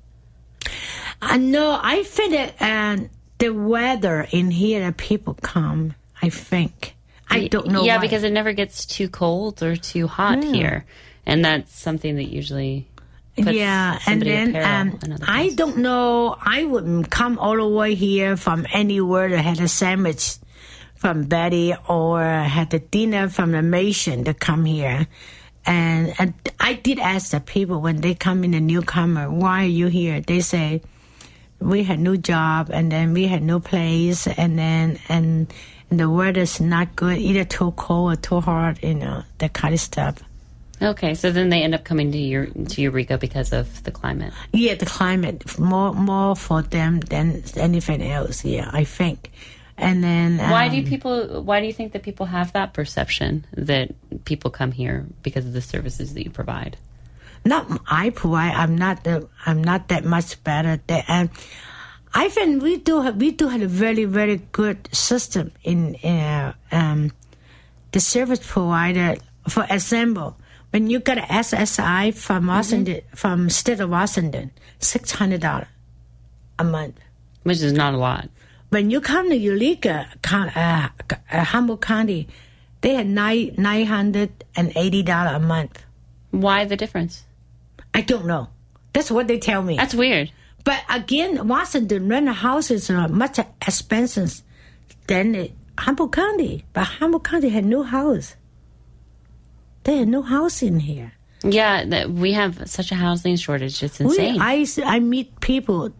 No, I think that the weather in here that people come. I think I don't know. Yeah, why. because it never gets too cold or too hot here, and that's something that usually. Puts and then I don't know. I wouldn't come all the way here from anywhere that had a sandwich from Betty or had a dinner from the Mason to come here. And I did ask the people when they come in, a newcomer, why are you here? They say, we had no job, and then we had no place, and the weather's not good, either too cold or too hot, that kind of stuff. Okay, so then they end up coming to Eureka because of the climate. Yeah, the climate more for them than anything else. Yeah, I think. And then why do you think that people have that perception that people come here because of the services that you provide? Not I provide. I'm not that much better. I think we do have a very, very good system in the service provider. For example, when you get an SSI from Washington, from state of Washington, $600 a month, which is not a lot. When you come to Eureka, Humboldt County, they had $980 a month. Why the difference? I don't know. That's what they tell me. That's weird. But again, Washington rental houses are much expensive than Humboldt County. But Humboldt County had no house. They had no house in here. Yeah, we have such a housing shortage. It's insane. I meet people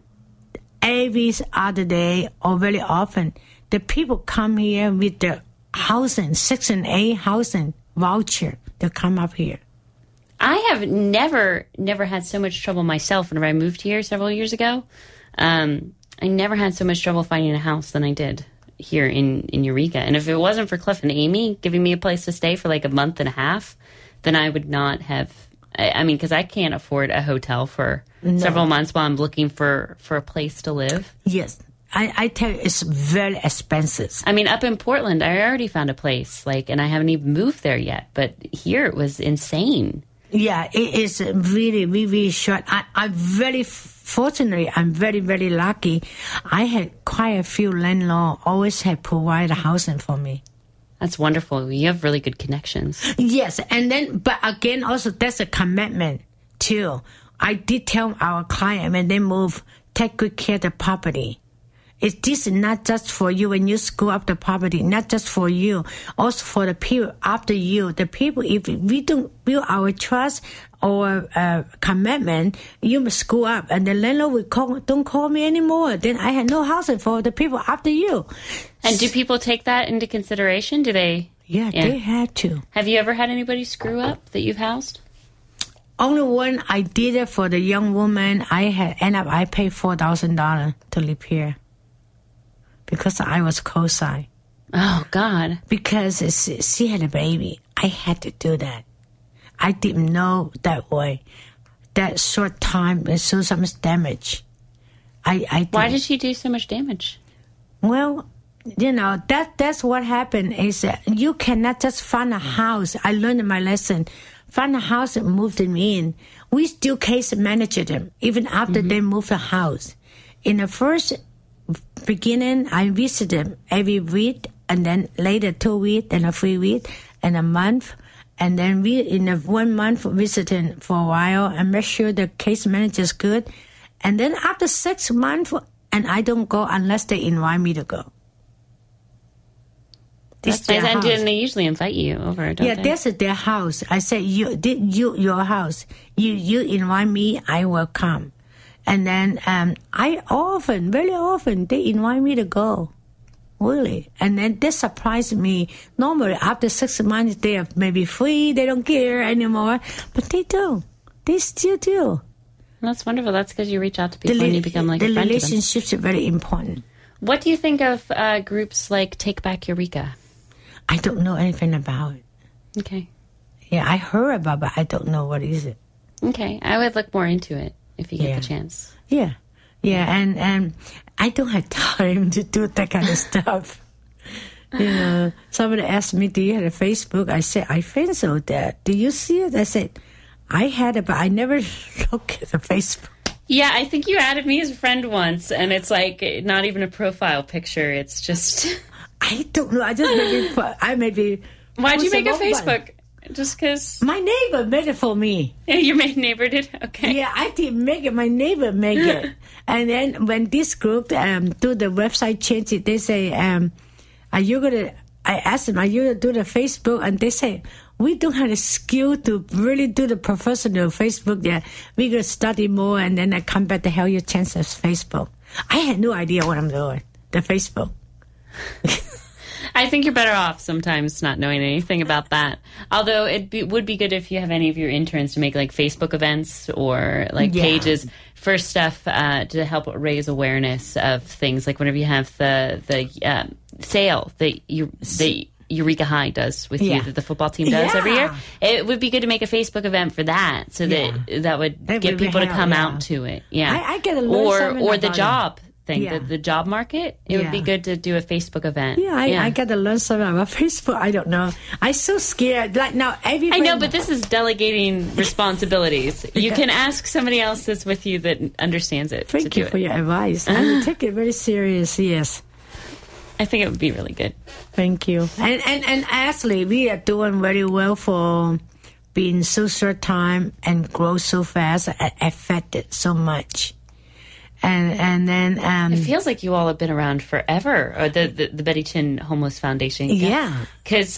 every other day or very often. The people come here with the housing, Section 8 housing voucher to come up here. I have never had so much trouble myself whenever I moved here several years ago. I never had so much trouble finding a house than I did here in Eureka. And if it wasn't for Cliff and Amy giving me a place to stay for like a month and a half, then I would not have... I mean, because I can't afford a hotel for several months while I'm looking for a place to live. Yes. I tell you, it's very expensive. I mean, up in Portland, I already found a place, and I haven't even moved there yet. But here, it was insane. Yeah, it is really, really, really short. I'm very fortunately, I'm very, very lucky. I had quite a few landlords always had provided housing for me. That's wonderful. You have really good connections. Yes, and then, but again, also that's a commitment too. I did tell our client when they move, take good care of the property. This is not just for you when you screw up the property, not just for you, also for the people after you. The people, if we don't build our trust or commitment, you must screw up. And the landlord will don't call me anymore. Then I have no housing for the people after you. And do people take that into consideration? Do they? Yeah, they had to. Have you ever had anybody screw up that you've housed? Only one I did it for the young woman. I paid $4,000 to live here. Because I was co-signed. Oh, God. Because she had a baby. I had to do that. I didn't know that way. That short time, there's so much damage. Why did she do so much damage? Well, that's what happened is you cannot just find a house. I learned my lesson. Find a house and move them in. We still case manage them even after they move the house. In the first beginning, I visit them every week, and then later 2 weeks, and a 3 week, and a month. And then we, in a 1 month, visiting for a while and make sure the case manager is good. And then after 6 months, and I don't go unless they invite me to go. That's nice. And they usually invite you over, don't they? Yeah, this is their house. I said, your house. You invite me, I will come. And then very often, they invite me to go. Really. And then they surprised me. Normally, after 6 months, they are maybe free. They don't care anymore. But they do. They still do. That's wonderful. That's because you reach out to people and you become like a friend to them. The relationships are very important. What do you think of groups like Take Back Eureka? I don't know anything about it. Okay. Yeah, I heard about it, but I don't know what is it. Okay. I would look more into it if you get the chance. Yeah. Yeah, and I don't have time to do that kind of stuff. Somebody asked me, do you have a Facebook? I said, I think so, Dad. Do you see it? I said, I had it, but I never look at the Facebook. Yeah, I think you added me as a friend once, and it's like not even a profile picture. It's just... I don't know. I just maybe... Why'd you make a Facebook? Just because... My neighbor made it for me. Yeah, your neighbor did? Okay. Yeah, I didn't make it. My neighbor made it. And then when this group do the website change it, they say, are you going to... I asked them, are you going to do the Facebook? And they say, we don't have the skill to really do the professional Facebook yet. We're going to study more, and then I come back to help you change the Facebook. I had no idea what I'm doing, the Facebook. I think you're better off sometimes not knowing anything about that. Although would be good if you have any of your interns to make like Facebook events or like pages for stuff to help raise awareness of things. Like whenever you have the sale that Eureka High does with you, that the football team does every year. It would be good to make a Facebook event for that, so that would get people to come out to it. Yeah, I get a learn or the job. The job market, it would be good to do a Facebook event. I got to learn something about Facebook. I don't know. I'm so scared. Like now, everybody... I know, but this is delegating responsibilities. You can ask somebody else that's with you that understands it. Thank you for your advice. I will take it very serious, yes. I think it would be really good. Thank you. And Ashley, we are doing very well for being so short time and grow so fast and affected so much. And then it feels like you all have been around forever. Or the Betty Chin Homeless Foundation. Yeah. Because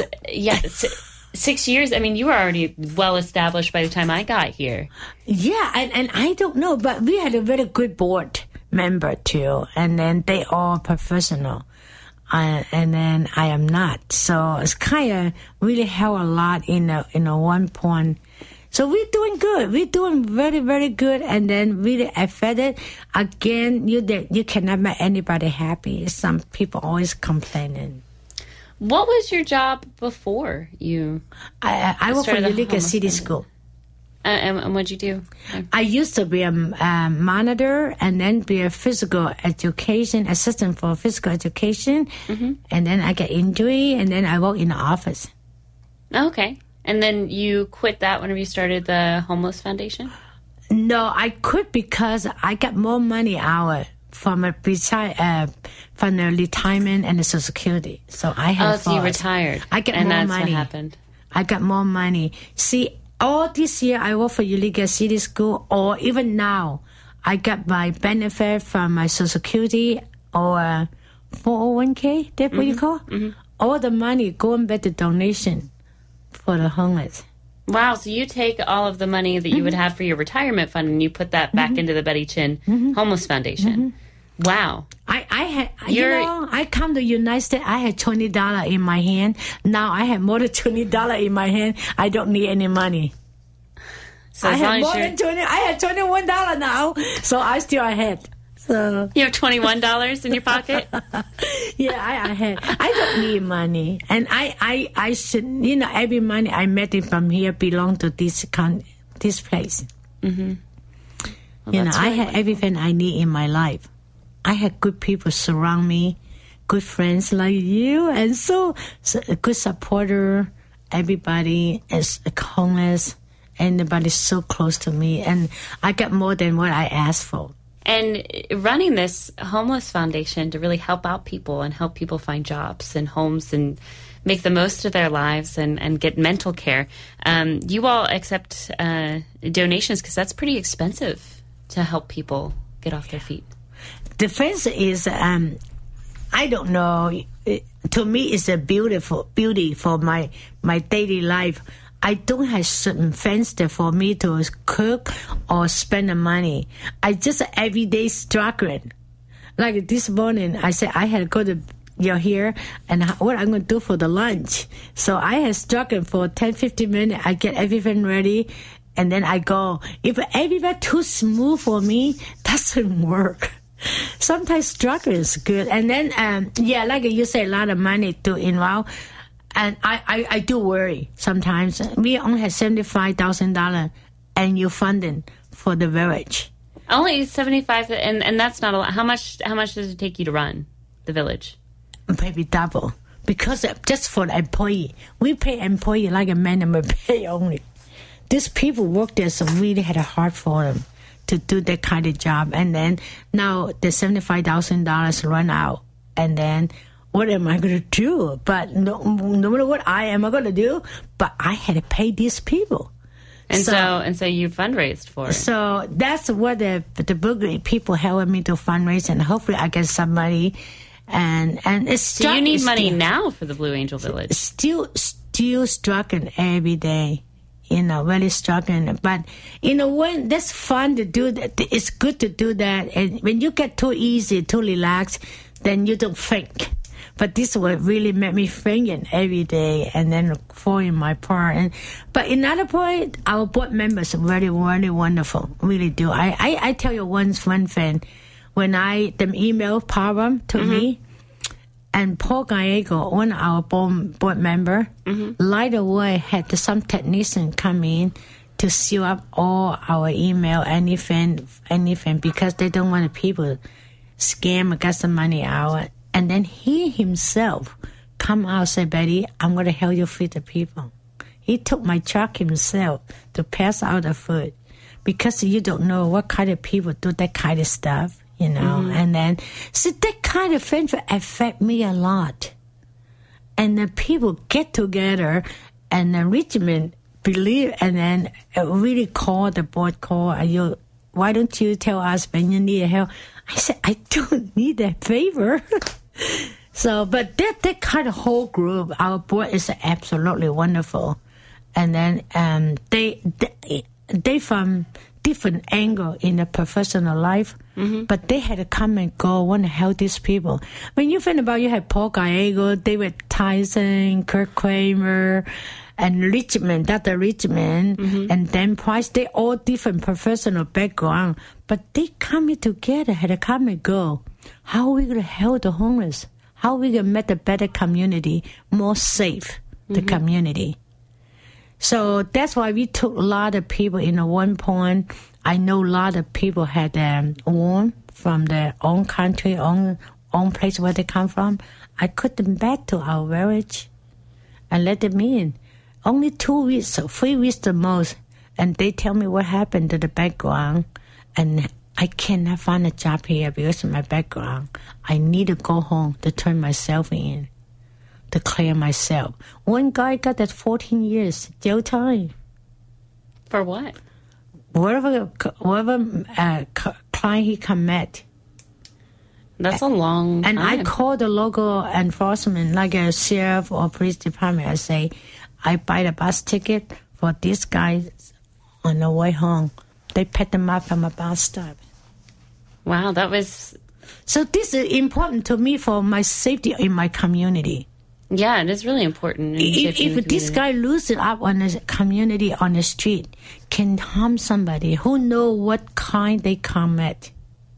6 years. I mean, you were already well established by the time I got here. Yeah, and I don't know, but we had a very good board member too, and then they all professional, and then I am not. So it's kind of really helped a lot in a 1 point. So we're doing good. We're doing very, very good. And then really affected. Again, you cannot make anybody happy. Some people always complaining. What was your job before you? I worked for Eureka City School. And what'd you do? I used to be a monitor and then be a physical education assistant for physical education. Mm-hmm. And then I get injury and then I work in the office. Okay. And then you quit that whenever you started the Homeless Foundation? No, I quit because I got more money out from the retirement and the Social Security. So I had so you retired. I get more money. And that's what happened. I got more money. See, all this year I work for Eureka City School, or even now, I got my benefit from my Social Security or 401k, that's what you call? Mm-hmm. All the money going back to donation for the homeless. Wow, so you take all of the money that you would have for your retirement fund and you put that back into the Betty Chin Homeless Foundation. Wow. I come to United States, I had $20 in my hand. Now I have more than $20 in my hand. I don't need any money. So I have more than 20. I have $21 now, so I still ahead. So you have $21 in your pocket? Yeah, I had. I don't need money, and I should. Every money I made it from here belong to this place. Mm-hmm. Well, You know, that's I really had wonderful. everything I need in my life. I had good people surround me, good friends like you, and so a good supporter. Everybody is homeless. Anybody's so close to me, and I got more than what I asked for. And running this homeless foundation to really help out people and help people find jobs and homes and make the most of their lives and get mental care. You all accept donations because that's pretty expensive to help people get off their feet. The fence is, I don't know. To me, it's a beauty for my daily life. I don't have certain fence there for me to cook or spend the money. I just every day struggling. Like this morning, I said I had to go to here and what I'm going to do for the lunch. So I had struggled for 10-15 minutes. I get everything ready. And then I go. If everything too smooth for me, doesn't work. Sometimes struggle is good. And then, like you say, a lot of money to involve. And I do worry sometimes. We only have $75,000 annual funding for the village. Only 75, and that's not a lot. How much does it take you to run the village? Maybe double. Because just for the employee. We pay employee like a minimum pay only. These people work there, so really had a heart for them to do that kind of job. And then now the $75,000 run out. And then what am I going to do? But no matter what I am going to do, but I had to pay these people. And so you fundraised for it. So that's what the book people helping me to fundraise, and hopefully I get somebody. And it's so you need money now for the Blue Angel Village. Still struggling every day. You know, really struggling. But, when that's fun to do that, it's good to do that. And when you get too easy, too relaxed, then you don't think. But this would really make me thinking every day and then falling my part. But another point, our board members are really, really wonderful. Really do. I tell you one thing. When them email problem to me, and Paul Gallego, one of our board member, right away had some technician come in to seal up all our email, anything, because they don't want people scam or get some money out. And then he himself come out and say, Betty, I'm going to help you feed the people. He took my truck himself to pass out the food because you don't know what kind of people do that kind of stuff. And then, so that kind of thing affect me a lot. And the people get together and the Richmond believe, and then really call the board, why don't you tell us when you need help? I said, I don't need that favor. So, but that kind of whole group, our board is absolutely wonderful. And then they from different angle in the professional life, but they had to come and go, want to help these people. When you think about, you had Paul Gallego, David Tyson, Kirk Kramer, and Richmond, Dr. Richmond, and Dan Price. They all different professional background, but they coming together, had to come and go. How are we going to help the homeless? How are we going to make a better community, more safe, the community? So that's why we took a lot of people in one point. I know a lot of people had warned from their own country, own place where they come from. I put them back to our village and let them in. Only 2 weeks, 3 weeks the most. And they tell me what happened to the background. And I cannot find a job here because of my background. I need to go home to turn myself in, to clear myself. One guy got that 14 years jail time. For what? Whatever crime he commit. That's a long time. And I call the local enforcement, like a sheriff or police department. I say, I buy the bus ticket for this guy on the way home. They pick them up from a bus stop. Wow, that was... So this is important to me for my safety in my community. Yeah, it is really important. If this guy loses up on the community, on the street, can harm somebody, who know what kind they commit.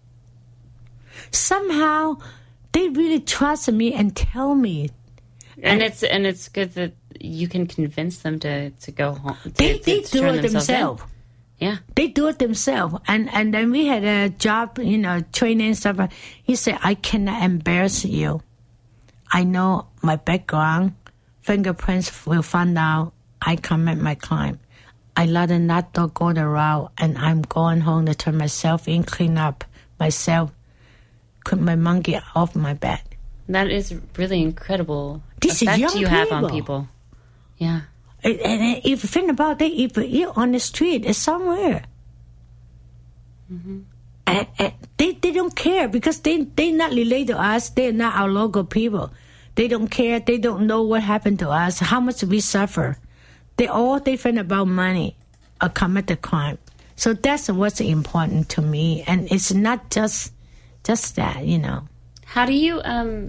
Somehow, they really trust me and tell me. And it's good that you can convince them to go home. They do it themselves. Yeah. They do it themselves. And then we had a job, training and stuff. He said, I cannot embarrass you. I know my background. Fingerprints will find out I commit my crime. I let not go the route, and I'm going home to turn myself in, clean up myself, put my monkey off my bed. That is really incredible This is effect young you have on people. people. Yeah. And if you think about it, if you're on the street, it's somewhere. And they don't care because they not related to us. They're not our local people. They don't care. They don't know what happened to us, how much we suffer. They think about money or commit the crime. So that's what's important to me. And it's not just that, How do you,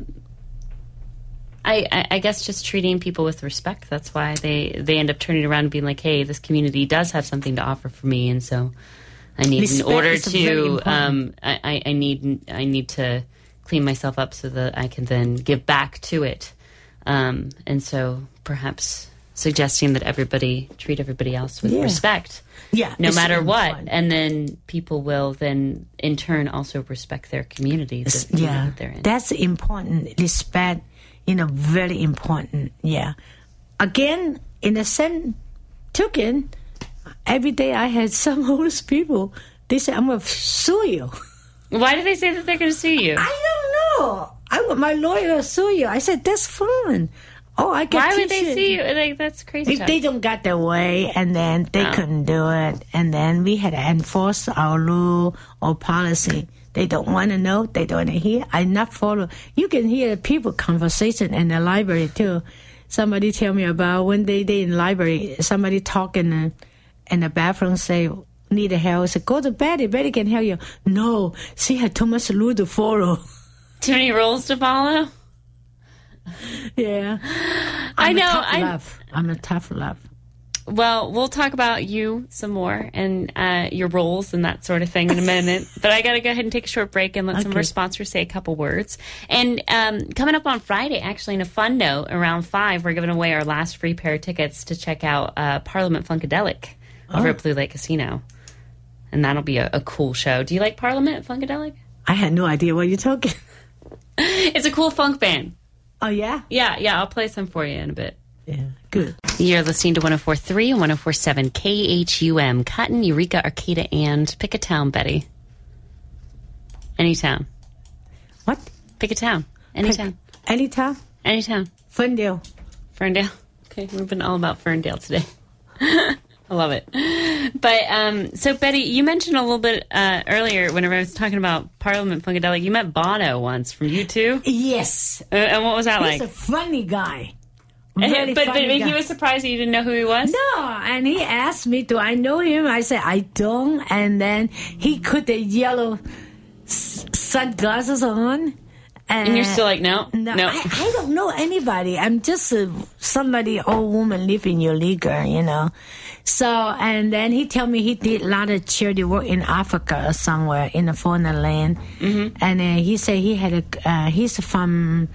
I guess just treating people with respect. That's why they end up turning around and being like, hey, this community does have something to offer for me. And so I need, Respect in order is very to, important. I need to clean myself up so that I can then give back to it. And so perhaps suggesting that everybody treat everybody else with respect. Yeah, No it's matter what. important. And then people will then in turn also respect their community. The community that they're in. That's important. Respect, very important. Yeah. Again, in the same token, every day I had some homeless people. They say, I'm going to sue you. Why do they say that they're going to sue you? I don't know. My lawyer will sue you. I said, that's fine. Oh, I can Why would teach they you. sue you? Like, that's crazy. If they don't get their way, and then they couldn't do it, and then we had to enforce our rule or policy. They don't want to know. They don't want to hear. I not follow. You can hear people conversation in the library too. Somebody tell me about when they in the library. Somebody talk in the bathroom, say need help. Say go to Betty. Betty can help you. No, she had too much rule to follow. Too many rules to follow? Yeah, I know. I'm a tough love. Well, we'll talk about you some more and your roles and that sort of thing in a minute. But I got to go ahead and take a short break and let some of our sponsors say a couple words. And coming up on Friday, actually, in a fun note, around 5, we're giving away our last free pair of tickets to check out Parliament Funkadelic over at Blue Lake Casino. And that'll be a cool show. Do you like Parliament Funkadelic? I had no idea what you're talking. It's a cool funk band. Oh, yeah? Yeah, I'll play some for you in a bit. Yeah, good. You're listening to 104.3 and 104.7 KHUM, Cotton, Eureka, Arcata, and pick a town, Betty. Any town. What? Pick a town. Any town. Any town? Any town. Ferndale. Ferndale. Okay, we've been all about Ferndale today. I love it. But, so Betty, you mentioned a little bit earlier whenever I was talking about Parliament Funkadelic, you met Bono once from U2? Yes. And what was that like? He's a funny guy. But funny guy. he was surprised that you didn't know who he was? No, and he asked me, do I know him? I said, I don't. And then he put the yellow sunglasses on. And you're still like, no. I don't know anybody. I'm just somebody, old woman living in Eureka, So, and then he told me he did a lot of charity work in Africa or somewhere in the foreign land. Mm-hmm. And he said he had he's from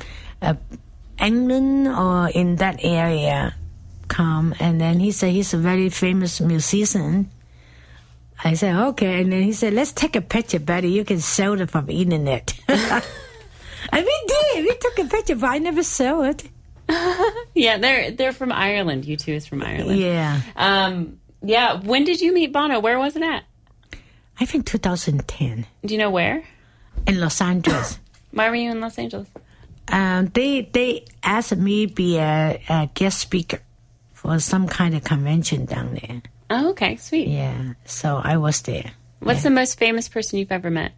England or in that area. And then he said he's a very famous musician. I said, okay. And then he said, let's take a picture, Betty. You can sell it from the internet. And we did. We took a picture, but I never saw it. Yeah, they're from Ireland. U2 is from Ireland. Yeah. Yeah. When did you meet Bono? Where was it at? I think 2010. Do you know where? In Los Angeles. Why were you in Los Angeles? They asked me to be a guest speaker for some kind of convention down there. Oh, okay. Sweet. Yeah. So I was there. What's the most famous person you've ever met?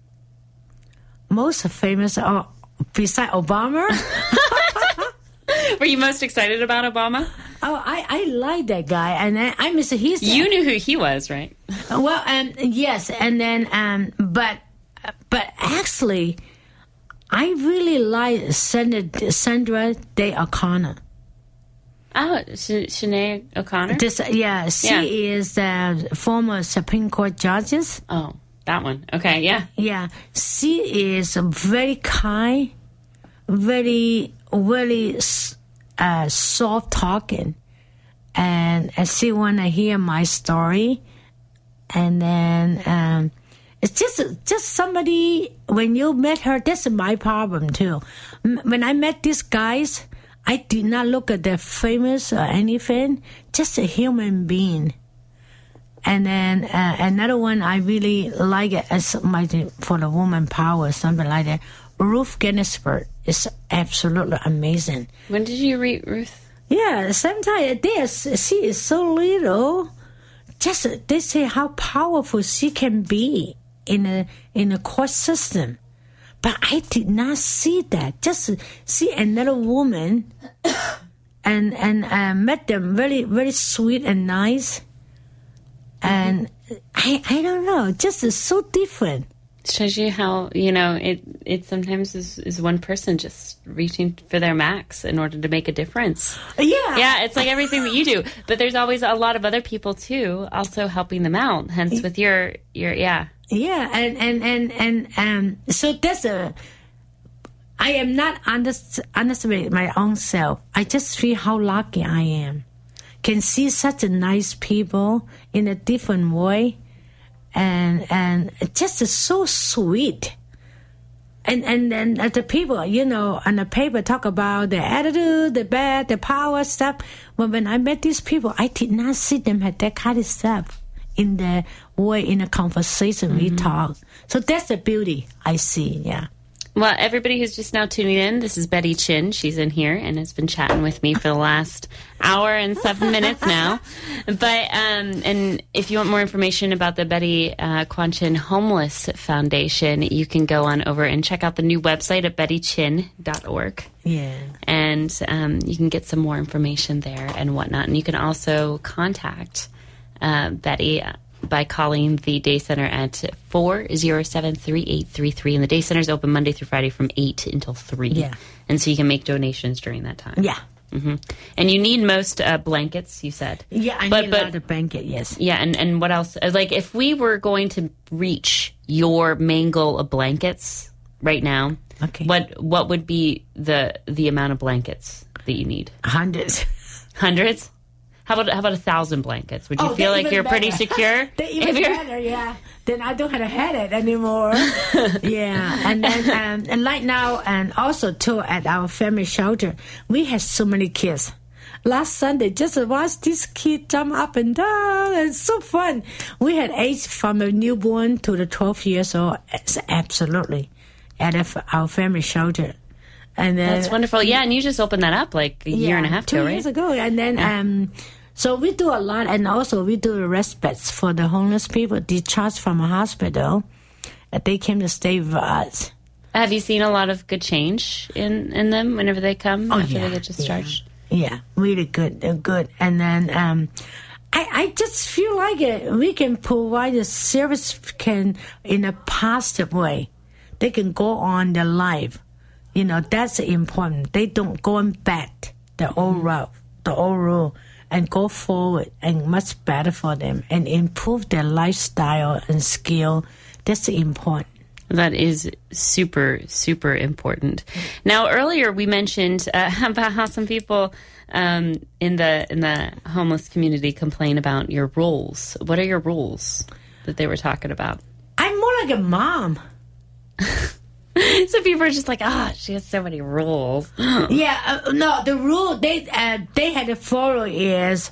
Most famous, besides Obama? Were you most excited about Obama? Oh, I like that guy, and I miss he's. You knew who he was, right? Well, yes, and then but actually, I really like Sandra Day O'Connor. Oh, Sinead O'Connor. She is the former Supreme Court justice. Oh. That one. Okay, yeah. Yeah. She is very kind, very soft talking. And she want to hear my story. And then it's just somebody, when you met her, that's my problem too. When I met these guys, I did not look at their famous or anything, just a human being. And then another one I really like it as for the woman power, something like that. Ruth Ginsburg is absolutely amazing. When did you read Ruth? Yeah, sometimes she is so little. Just they say how powerful she can be in a court system, but I did not see that. Just see another woman, and met them very very sweet and nice, and I don't know, just so different. Shows you how, it sometimes is one person just reaching for their max in order to make a difference. Yeah, it's like everything that you do. But there's always a lot of other people, too, also helping them out. Hence, with your Yeah, and so that's I am not underestimating my own self. I just feel how lucky I am. Can see such a nice people in a different way. And just so sweet. And then the people, on the paper talk about the attitude, the bad, the power stuff. But when I met these people, I did not see them have that kind of stuff in the way, in the conversation we talk. So that's the beauty I see, yeah. Well, everybody who's just now tuning in, this is Betty Chin. She's in here and has been chatting with me for the last hour and 7 minutes now. But and if you want more information about the Betty Quan Chin Homeless Foundation, you can go on over and check out the new website at bettychin.org. Yeah. And you can get some more information there and whatnot. And you can also contact Betty by calling the Day Center at 407-3833. And the Day Center is open Monday through Friday from 8 until 3. Yeah. And so you can make donations during that time. Yeah. Mm-hmm. And you need most blankets, you said. Yeah, I need a lot of blanket, yes. Yeah, and what else? Like, if we were going to reach your main goal of blankets right now, okay, what would be the amount of blankets that you need? Hundreds. Hundreds? How about 1,000 blankets? Would you feel like you're pretty secure? They're even better, yeah. Then I don't have a headache anymore. Yeah, and then and right now, and also too at our family shelter, we have so many kids. Last Sunday, just watch these kids jump up and down. It's so fun. We had age from a newborn to the 12 years old. It's absolutely at our family shelter. And then, that's wonderful. Yeah, and you just opened that up like a year and a half ago, right? 2 years ago. And then, so we do a lot, and also we do the respites for the homeless people discharged from a hospital. They came to stay with us. Have you seen a lot of good change in them whenever they come after they get discharged? Yeah, really good. They're good. And then I just feel like we can provide a service in a positive way. They can go on their life. That's important. They don't go back the old route, the old rule, and go forward, and much better for them, and improve their lifestyle and skill. That's important. That is super, super important. Now, earlier we mentioned about how some people in the homeless community complain about your rules. What are your rules that they were talking about? I'm more like a mom. So people are just like, she has so many rules. Yeah, no, the rule they had to follow is,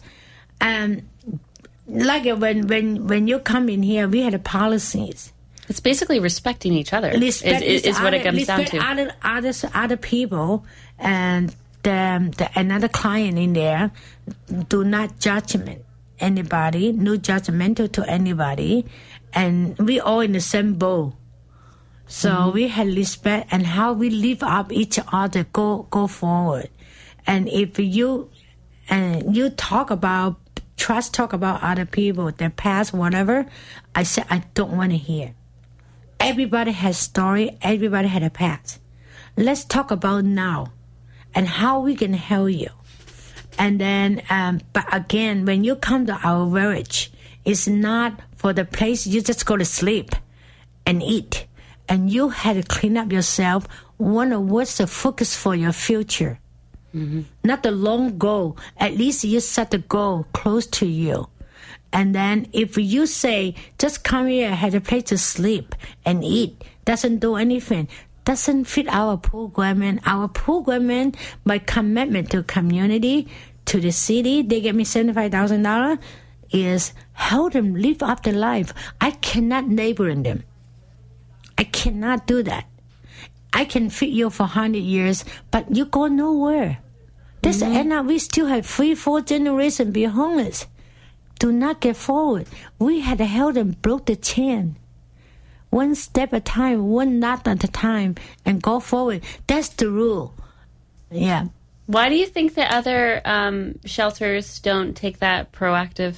like when you come in here, we had policies. It's basically respecting each other. Is what it comes down to. Other people, and another client in there, do not judgment anybody, no judgmental to anybody, and we all in the same boat. So we had respect, and how we lift up each other, go forward. And if you talk about other people, their past, whatever, I said I don't want to hear. Everybody has story. Everybody had a past. Let's talk about now, and how we can help you. And then, but again, when you come to our village, it's not for the place you just go to sleep and eat. And you had to clean up yourself. What's the focus for your future? Mm-hmm. Not the long goal. At least you set the goal close to you. And then if you say, just come here, have a place to sleep and eat, doesn't do anything, doesn't fit our programming. Our programming, my commitment to community, to the city, they give me $75,000, is help them live up their life. I cannot neighbor them. I cannot do that. I can feed you for 100 years, but you go nowhere. This end up, we still have 3-4 generations be homeless. Do not get forward. We had to help them broke the chain. One step at a time, one knot at a time, and go forward. That's the rule. Yeah. Why do you think that other shelters don't take that proactive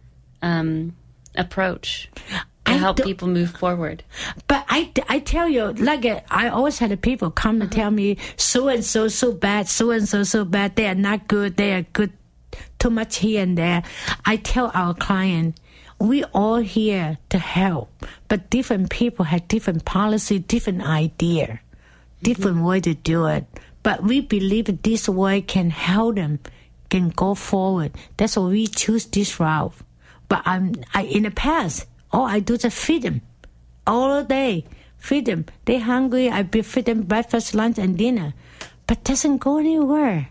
approach to help people move forward? But I tell you, like I always had people come to tell me, so-and-so so bad, so-and-so so bad, they are not good, they are good, too much here and there. I tell our client, we all here to help, but different people have different policy, different idea, different way to do it. But we believe this way can help them, can go forward. That's why we choose this route. But in the past, all I do is feed them all day. Feed them. They hungry. I feed them breakfast, lunch, and dinner. But doesn't go anywhere.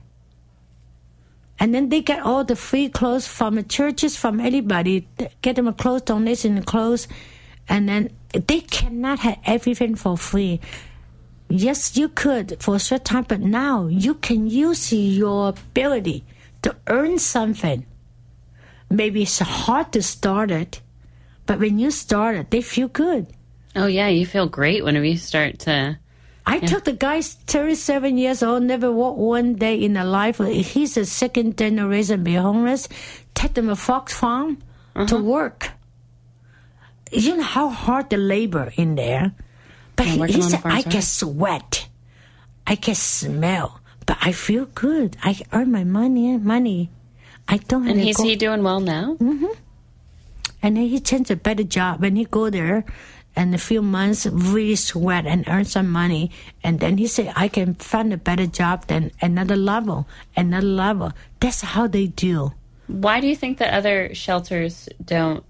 And then they get all the free clothes from the churches, from anybody. Get them a clothes donation, clothes, and then they cannot have everything for free. Yes, you could for a short time, but now you can use your ability to earn something. Maybe it's hard to start it, but when you start it, they feel good. Oh, yeah, you feel great whenever you start to... I took the guy 37 years old, never worked one day in their life. He's a second generation be homeless. Take them to Fox Farm to work. You know how hard the labor in there. But he said, I can sweat. I can smell. But I feel good. I earn my money. I don't have And is he doing well now? Mm-hmm. And then he changed a better job. When he go there, and a few months really sweat and earn some money, and then he said, I can find a better job than another level. That's how they do. Why do you think that other shelters don't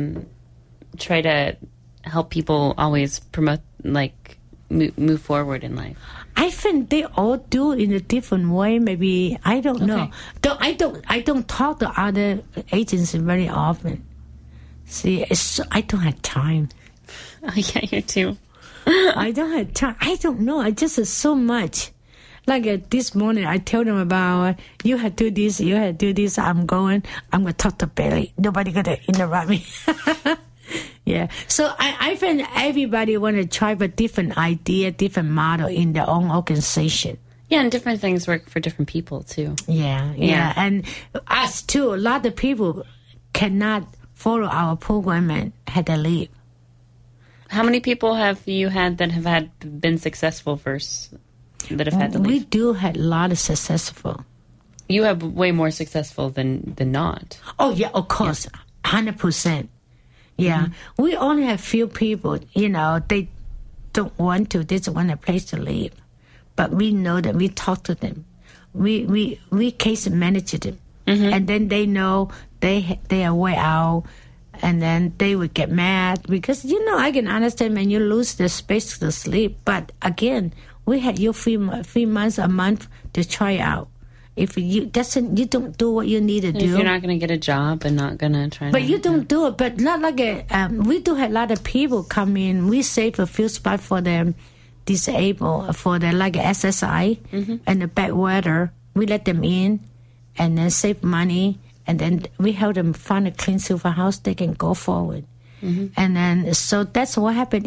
try to help people always promote, like, move forward in life? I think they all do in a different way. Maybe I don't know. I don't talk to other agencies very often. See, I don't have time. Oh, yeah, you too. I don't have time. I don't know. I just so much. Like this morning, I tell them about, you have to do this, you have to do this. I'm going to talk to Billy. Nobody going to interrupt me. Yeah. So I think everybody want to try a different idea, different model in their own organization. Yeah, and different things work for different people, too. Yeah. And us, too. A lot of people cannot follow our program and had to leave. How many people have you had that have been successful versus that have had to leave? We do have a lot of successful. You have way more successful than not. Oh, yeah, of course. 100%. Yeah. Mm-hmm. We only have few people, they don't want to. They just want a place to live. But we know that we talk to them. We case manage them. Mm-hmm. And then they know they are way out. And then they would get mad because, I can understand when you lose the space to sleep. But again, we had you 3 months, a month to try out. If you don't do what you need to do. If you're not going to get a job and not going to try. But you don't do it. But not like we do have a lot of people come in. We save a few spots for them disabled, for the like SSI and the bad weather. We let them in and then save money. And then we help them find a clean silver house. They can go forward. Mm-hmm. And then, so that's what happened.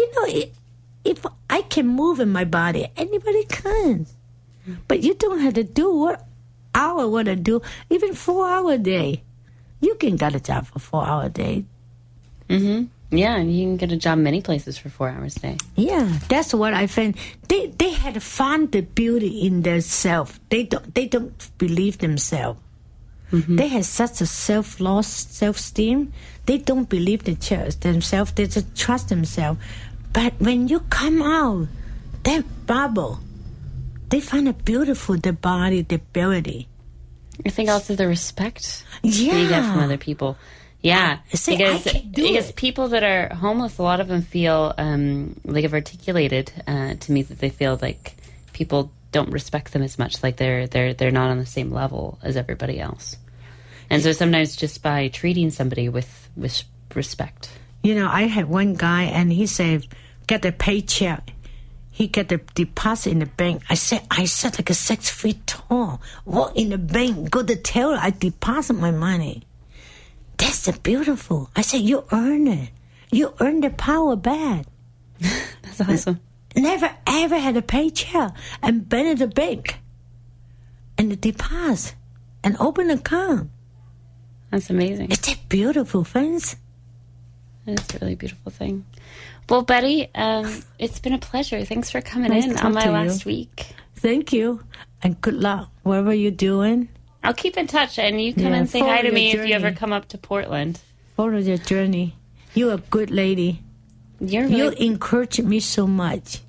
If I can move in my body, anybody can. But you don't have to do what I want to do, even 4 hour a day. You can get a job for 4 hour a day. Mm-hmm. Yeah, and you can get a job many places for 4 hours a day. Yeah, that's what I think. They had to find the beauty in themselves. They don't believe themselves. Mm-hmm. They have such a self-esteem. They don't believe themselves. They just trust themselves. But when you come out, that bubble, they find it beautiful, the body, the ability. I think also the respect you get from other people. Yeah, I say, I can't do because it. people that are homeless, a lot of them feel like have articulated to me that they feel like people don't respect them as much, like they're not on the same level as everybody else, and so sometimes just by treating somebody with respect. You know, I had one guy, and he said, "Get a paycheck." He get the deposit in the bank. I said like a 6 feet tall. Walk in the bank, go to teller. I deposit my money. That's the beautiful. I said, you earn it. You earn the power back. That's awesome. Never ever had a paycheck and been at the bank and the deposit and open account. That's amazing. It's that beautiful, friends. It's a really beautiful thing. Well, Betty, it's been a pleasure. Thanks for coming Nice in to on talk my to last you. week. Thank you, and good luck wherever you're doing. I'll keep in touch, and you come Yeah, and say hi to follow me your if you ever journey. come up to Portland. Follow your journey. You're a good lady. You're You really... encourage me so much.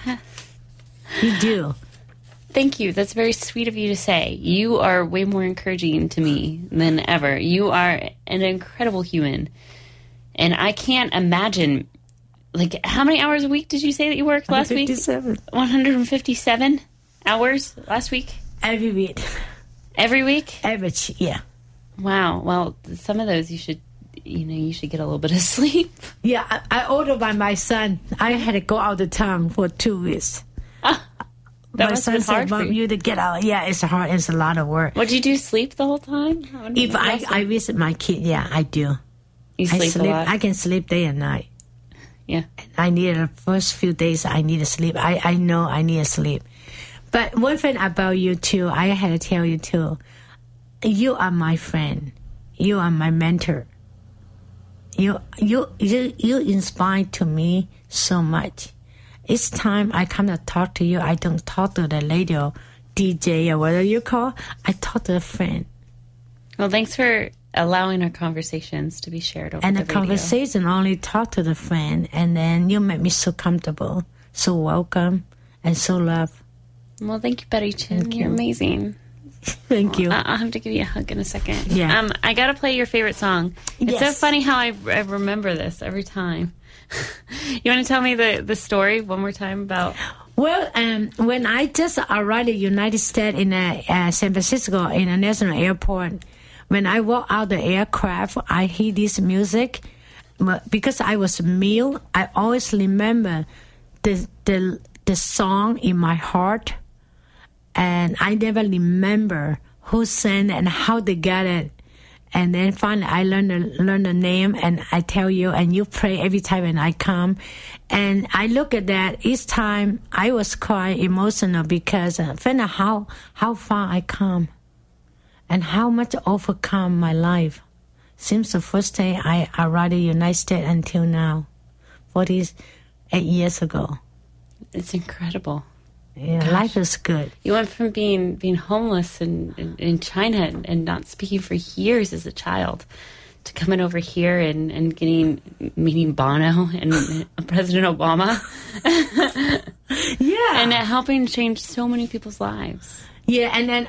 You do. Thank you. That's very sweet of you to say. You are way more encouraging to me than ever. You are an incredible human. And I can't imagine, like, how many hours a week did you say that you worked last week? 57. 157 hours last week? Every week. Every week? Average, yeah. Wow. Well, some of those you should get a little bit of sleep. Yeah, I ordered by my son. I had to go out of town for 2 weeks. That My must son have been said, hard for Mom, you. you to get out. Yeah, it's hard. It's a lot of work. What, did you do, sleep the whole time? If I visit my kid, yeah, I do. You I sleep a lot? I can sleep day and night. Yeah. I need the first few days. I need to sleep. I know I need to sleep. But one thing about you too, I had to tell you too. You are my friend. You are my mentor. You inspire to me so much. Each time I come to talk to you, I don't talk to the lady or DJ or whatever you call. I talk to a friend. Well, thanks for allowing our conversations to be shared over And the the radio. conversation only talk to the friend, and then you make me so comfortable, so welcome, and so loved. Well, thank you, Betty Chin. You're amazing. Thank you. I'll have to give you a hug in a second. Yeah. I got to play your favorite song. It's so Yes. funny how I remember this every time. You want to tell me the story one more time about... Well, when I just arrived in the United States in San Francisco in a national airport, when I walk out the aircraft, I hear this music. Because I was mute, I always remember the song in my heart, and I never remember who sang and how they got it. And then finally, I learned the name, and I tell you, and you pray every time when I come. And I look at that each time. I was quite emotional because I find out how far I come, and how much overcome my life since the first day I arrived in the United States until now, 48 years ago. It's incredible. Yeah, life is good. You went from being homeless in China and not speaking for years as a child to coming over here and meeting Bono and President Obama. Yeah, And helping change so many people's lives. yeah,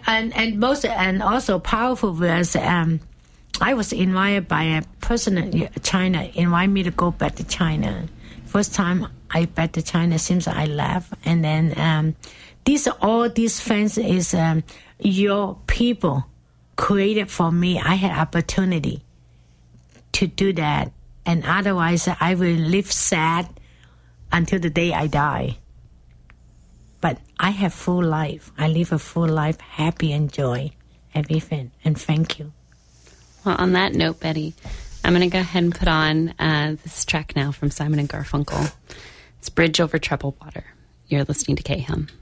and also powerful was I was invited by a president of China, invited me to go back to China. First time I back to China since I left, and then all these fans is your people created for me. I had opportunity to do that, and otherwise I will live sad until the day I die. But I have full life. I live a full life, happy and joy, everything. And thank you. Well, on that note, Betty, I'm going to go ahead and put on this track now from Simon and Garfunkel. It's Bridge Over Troubled Water. You're listening to KHUM.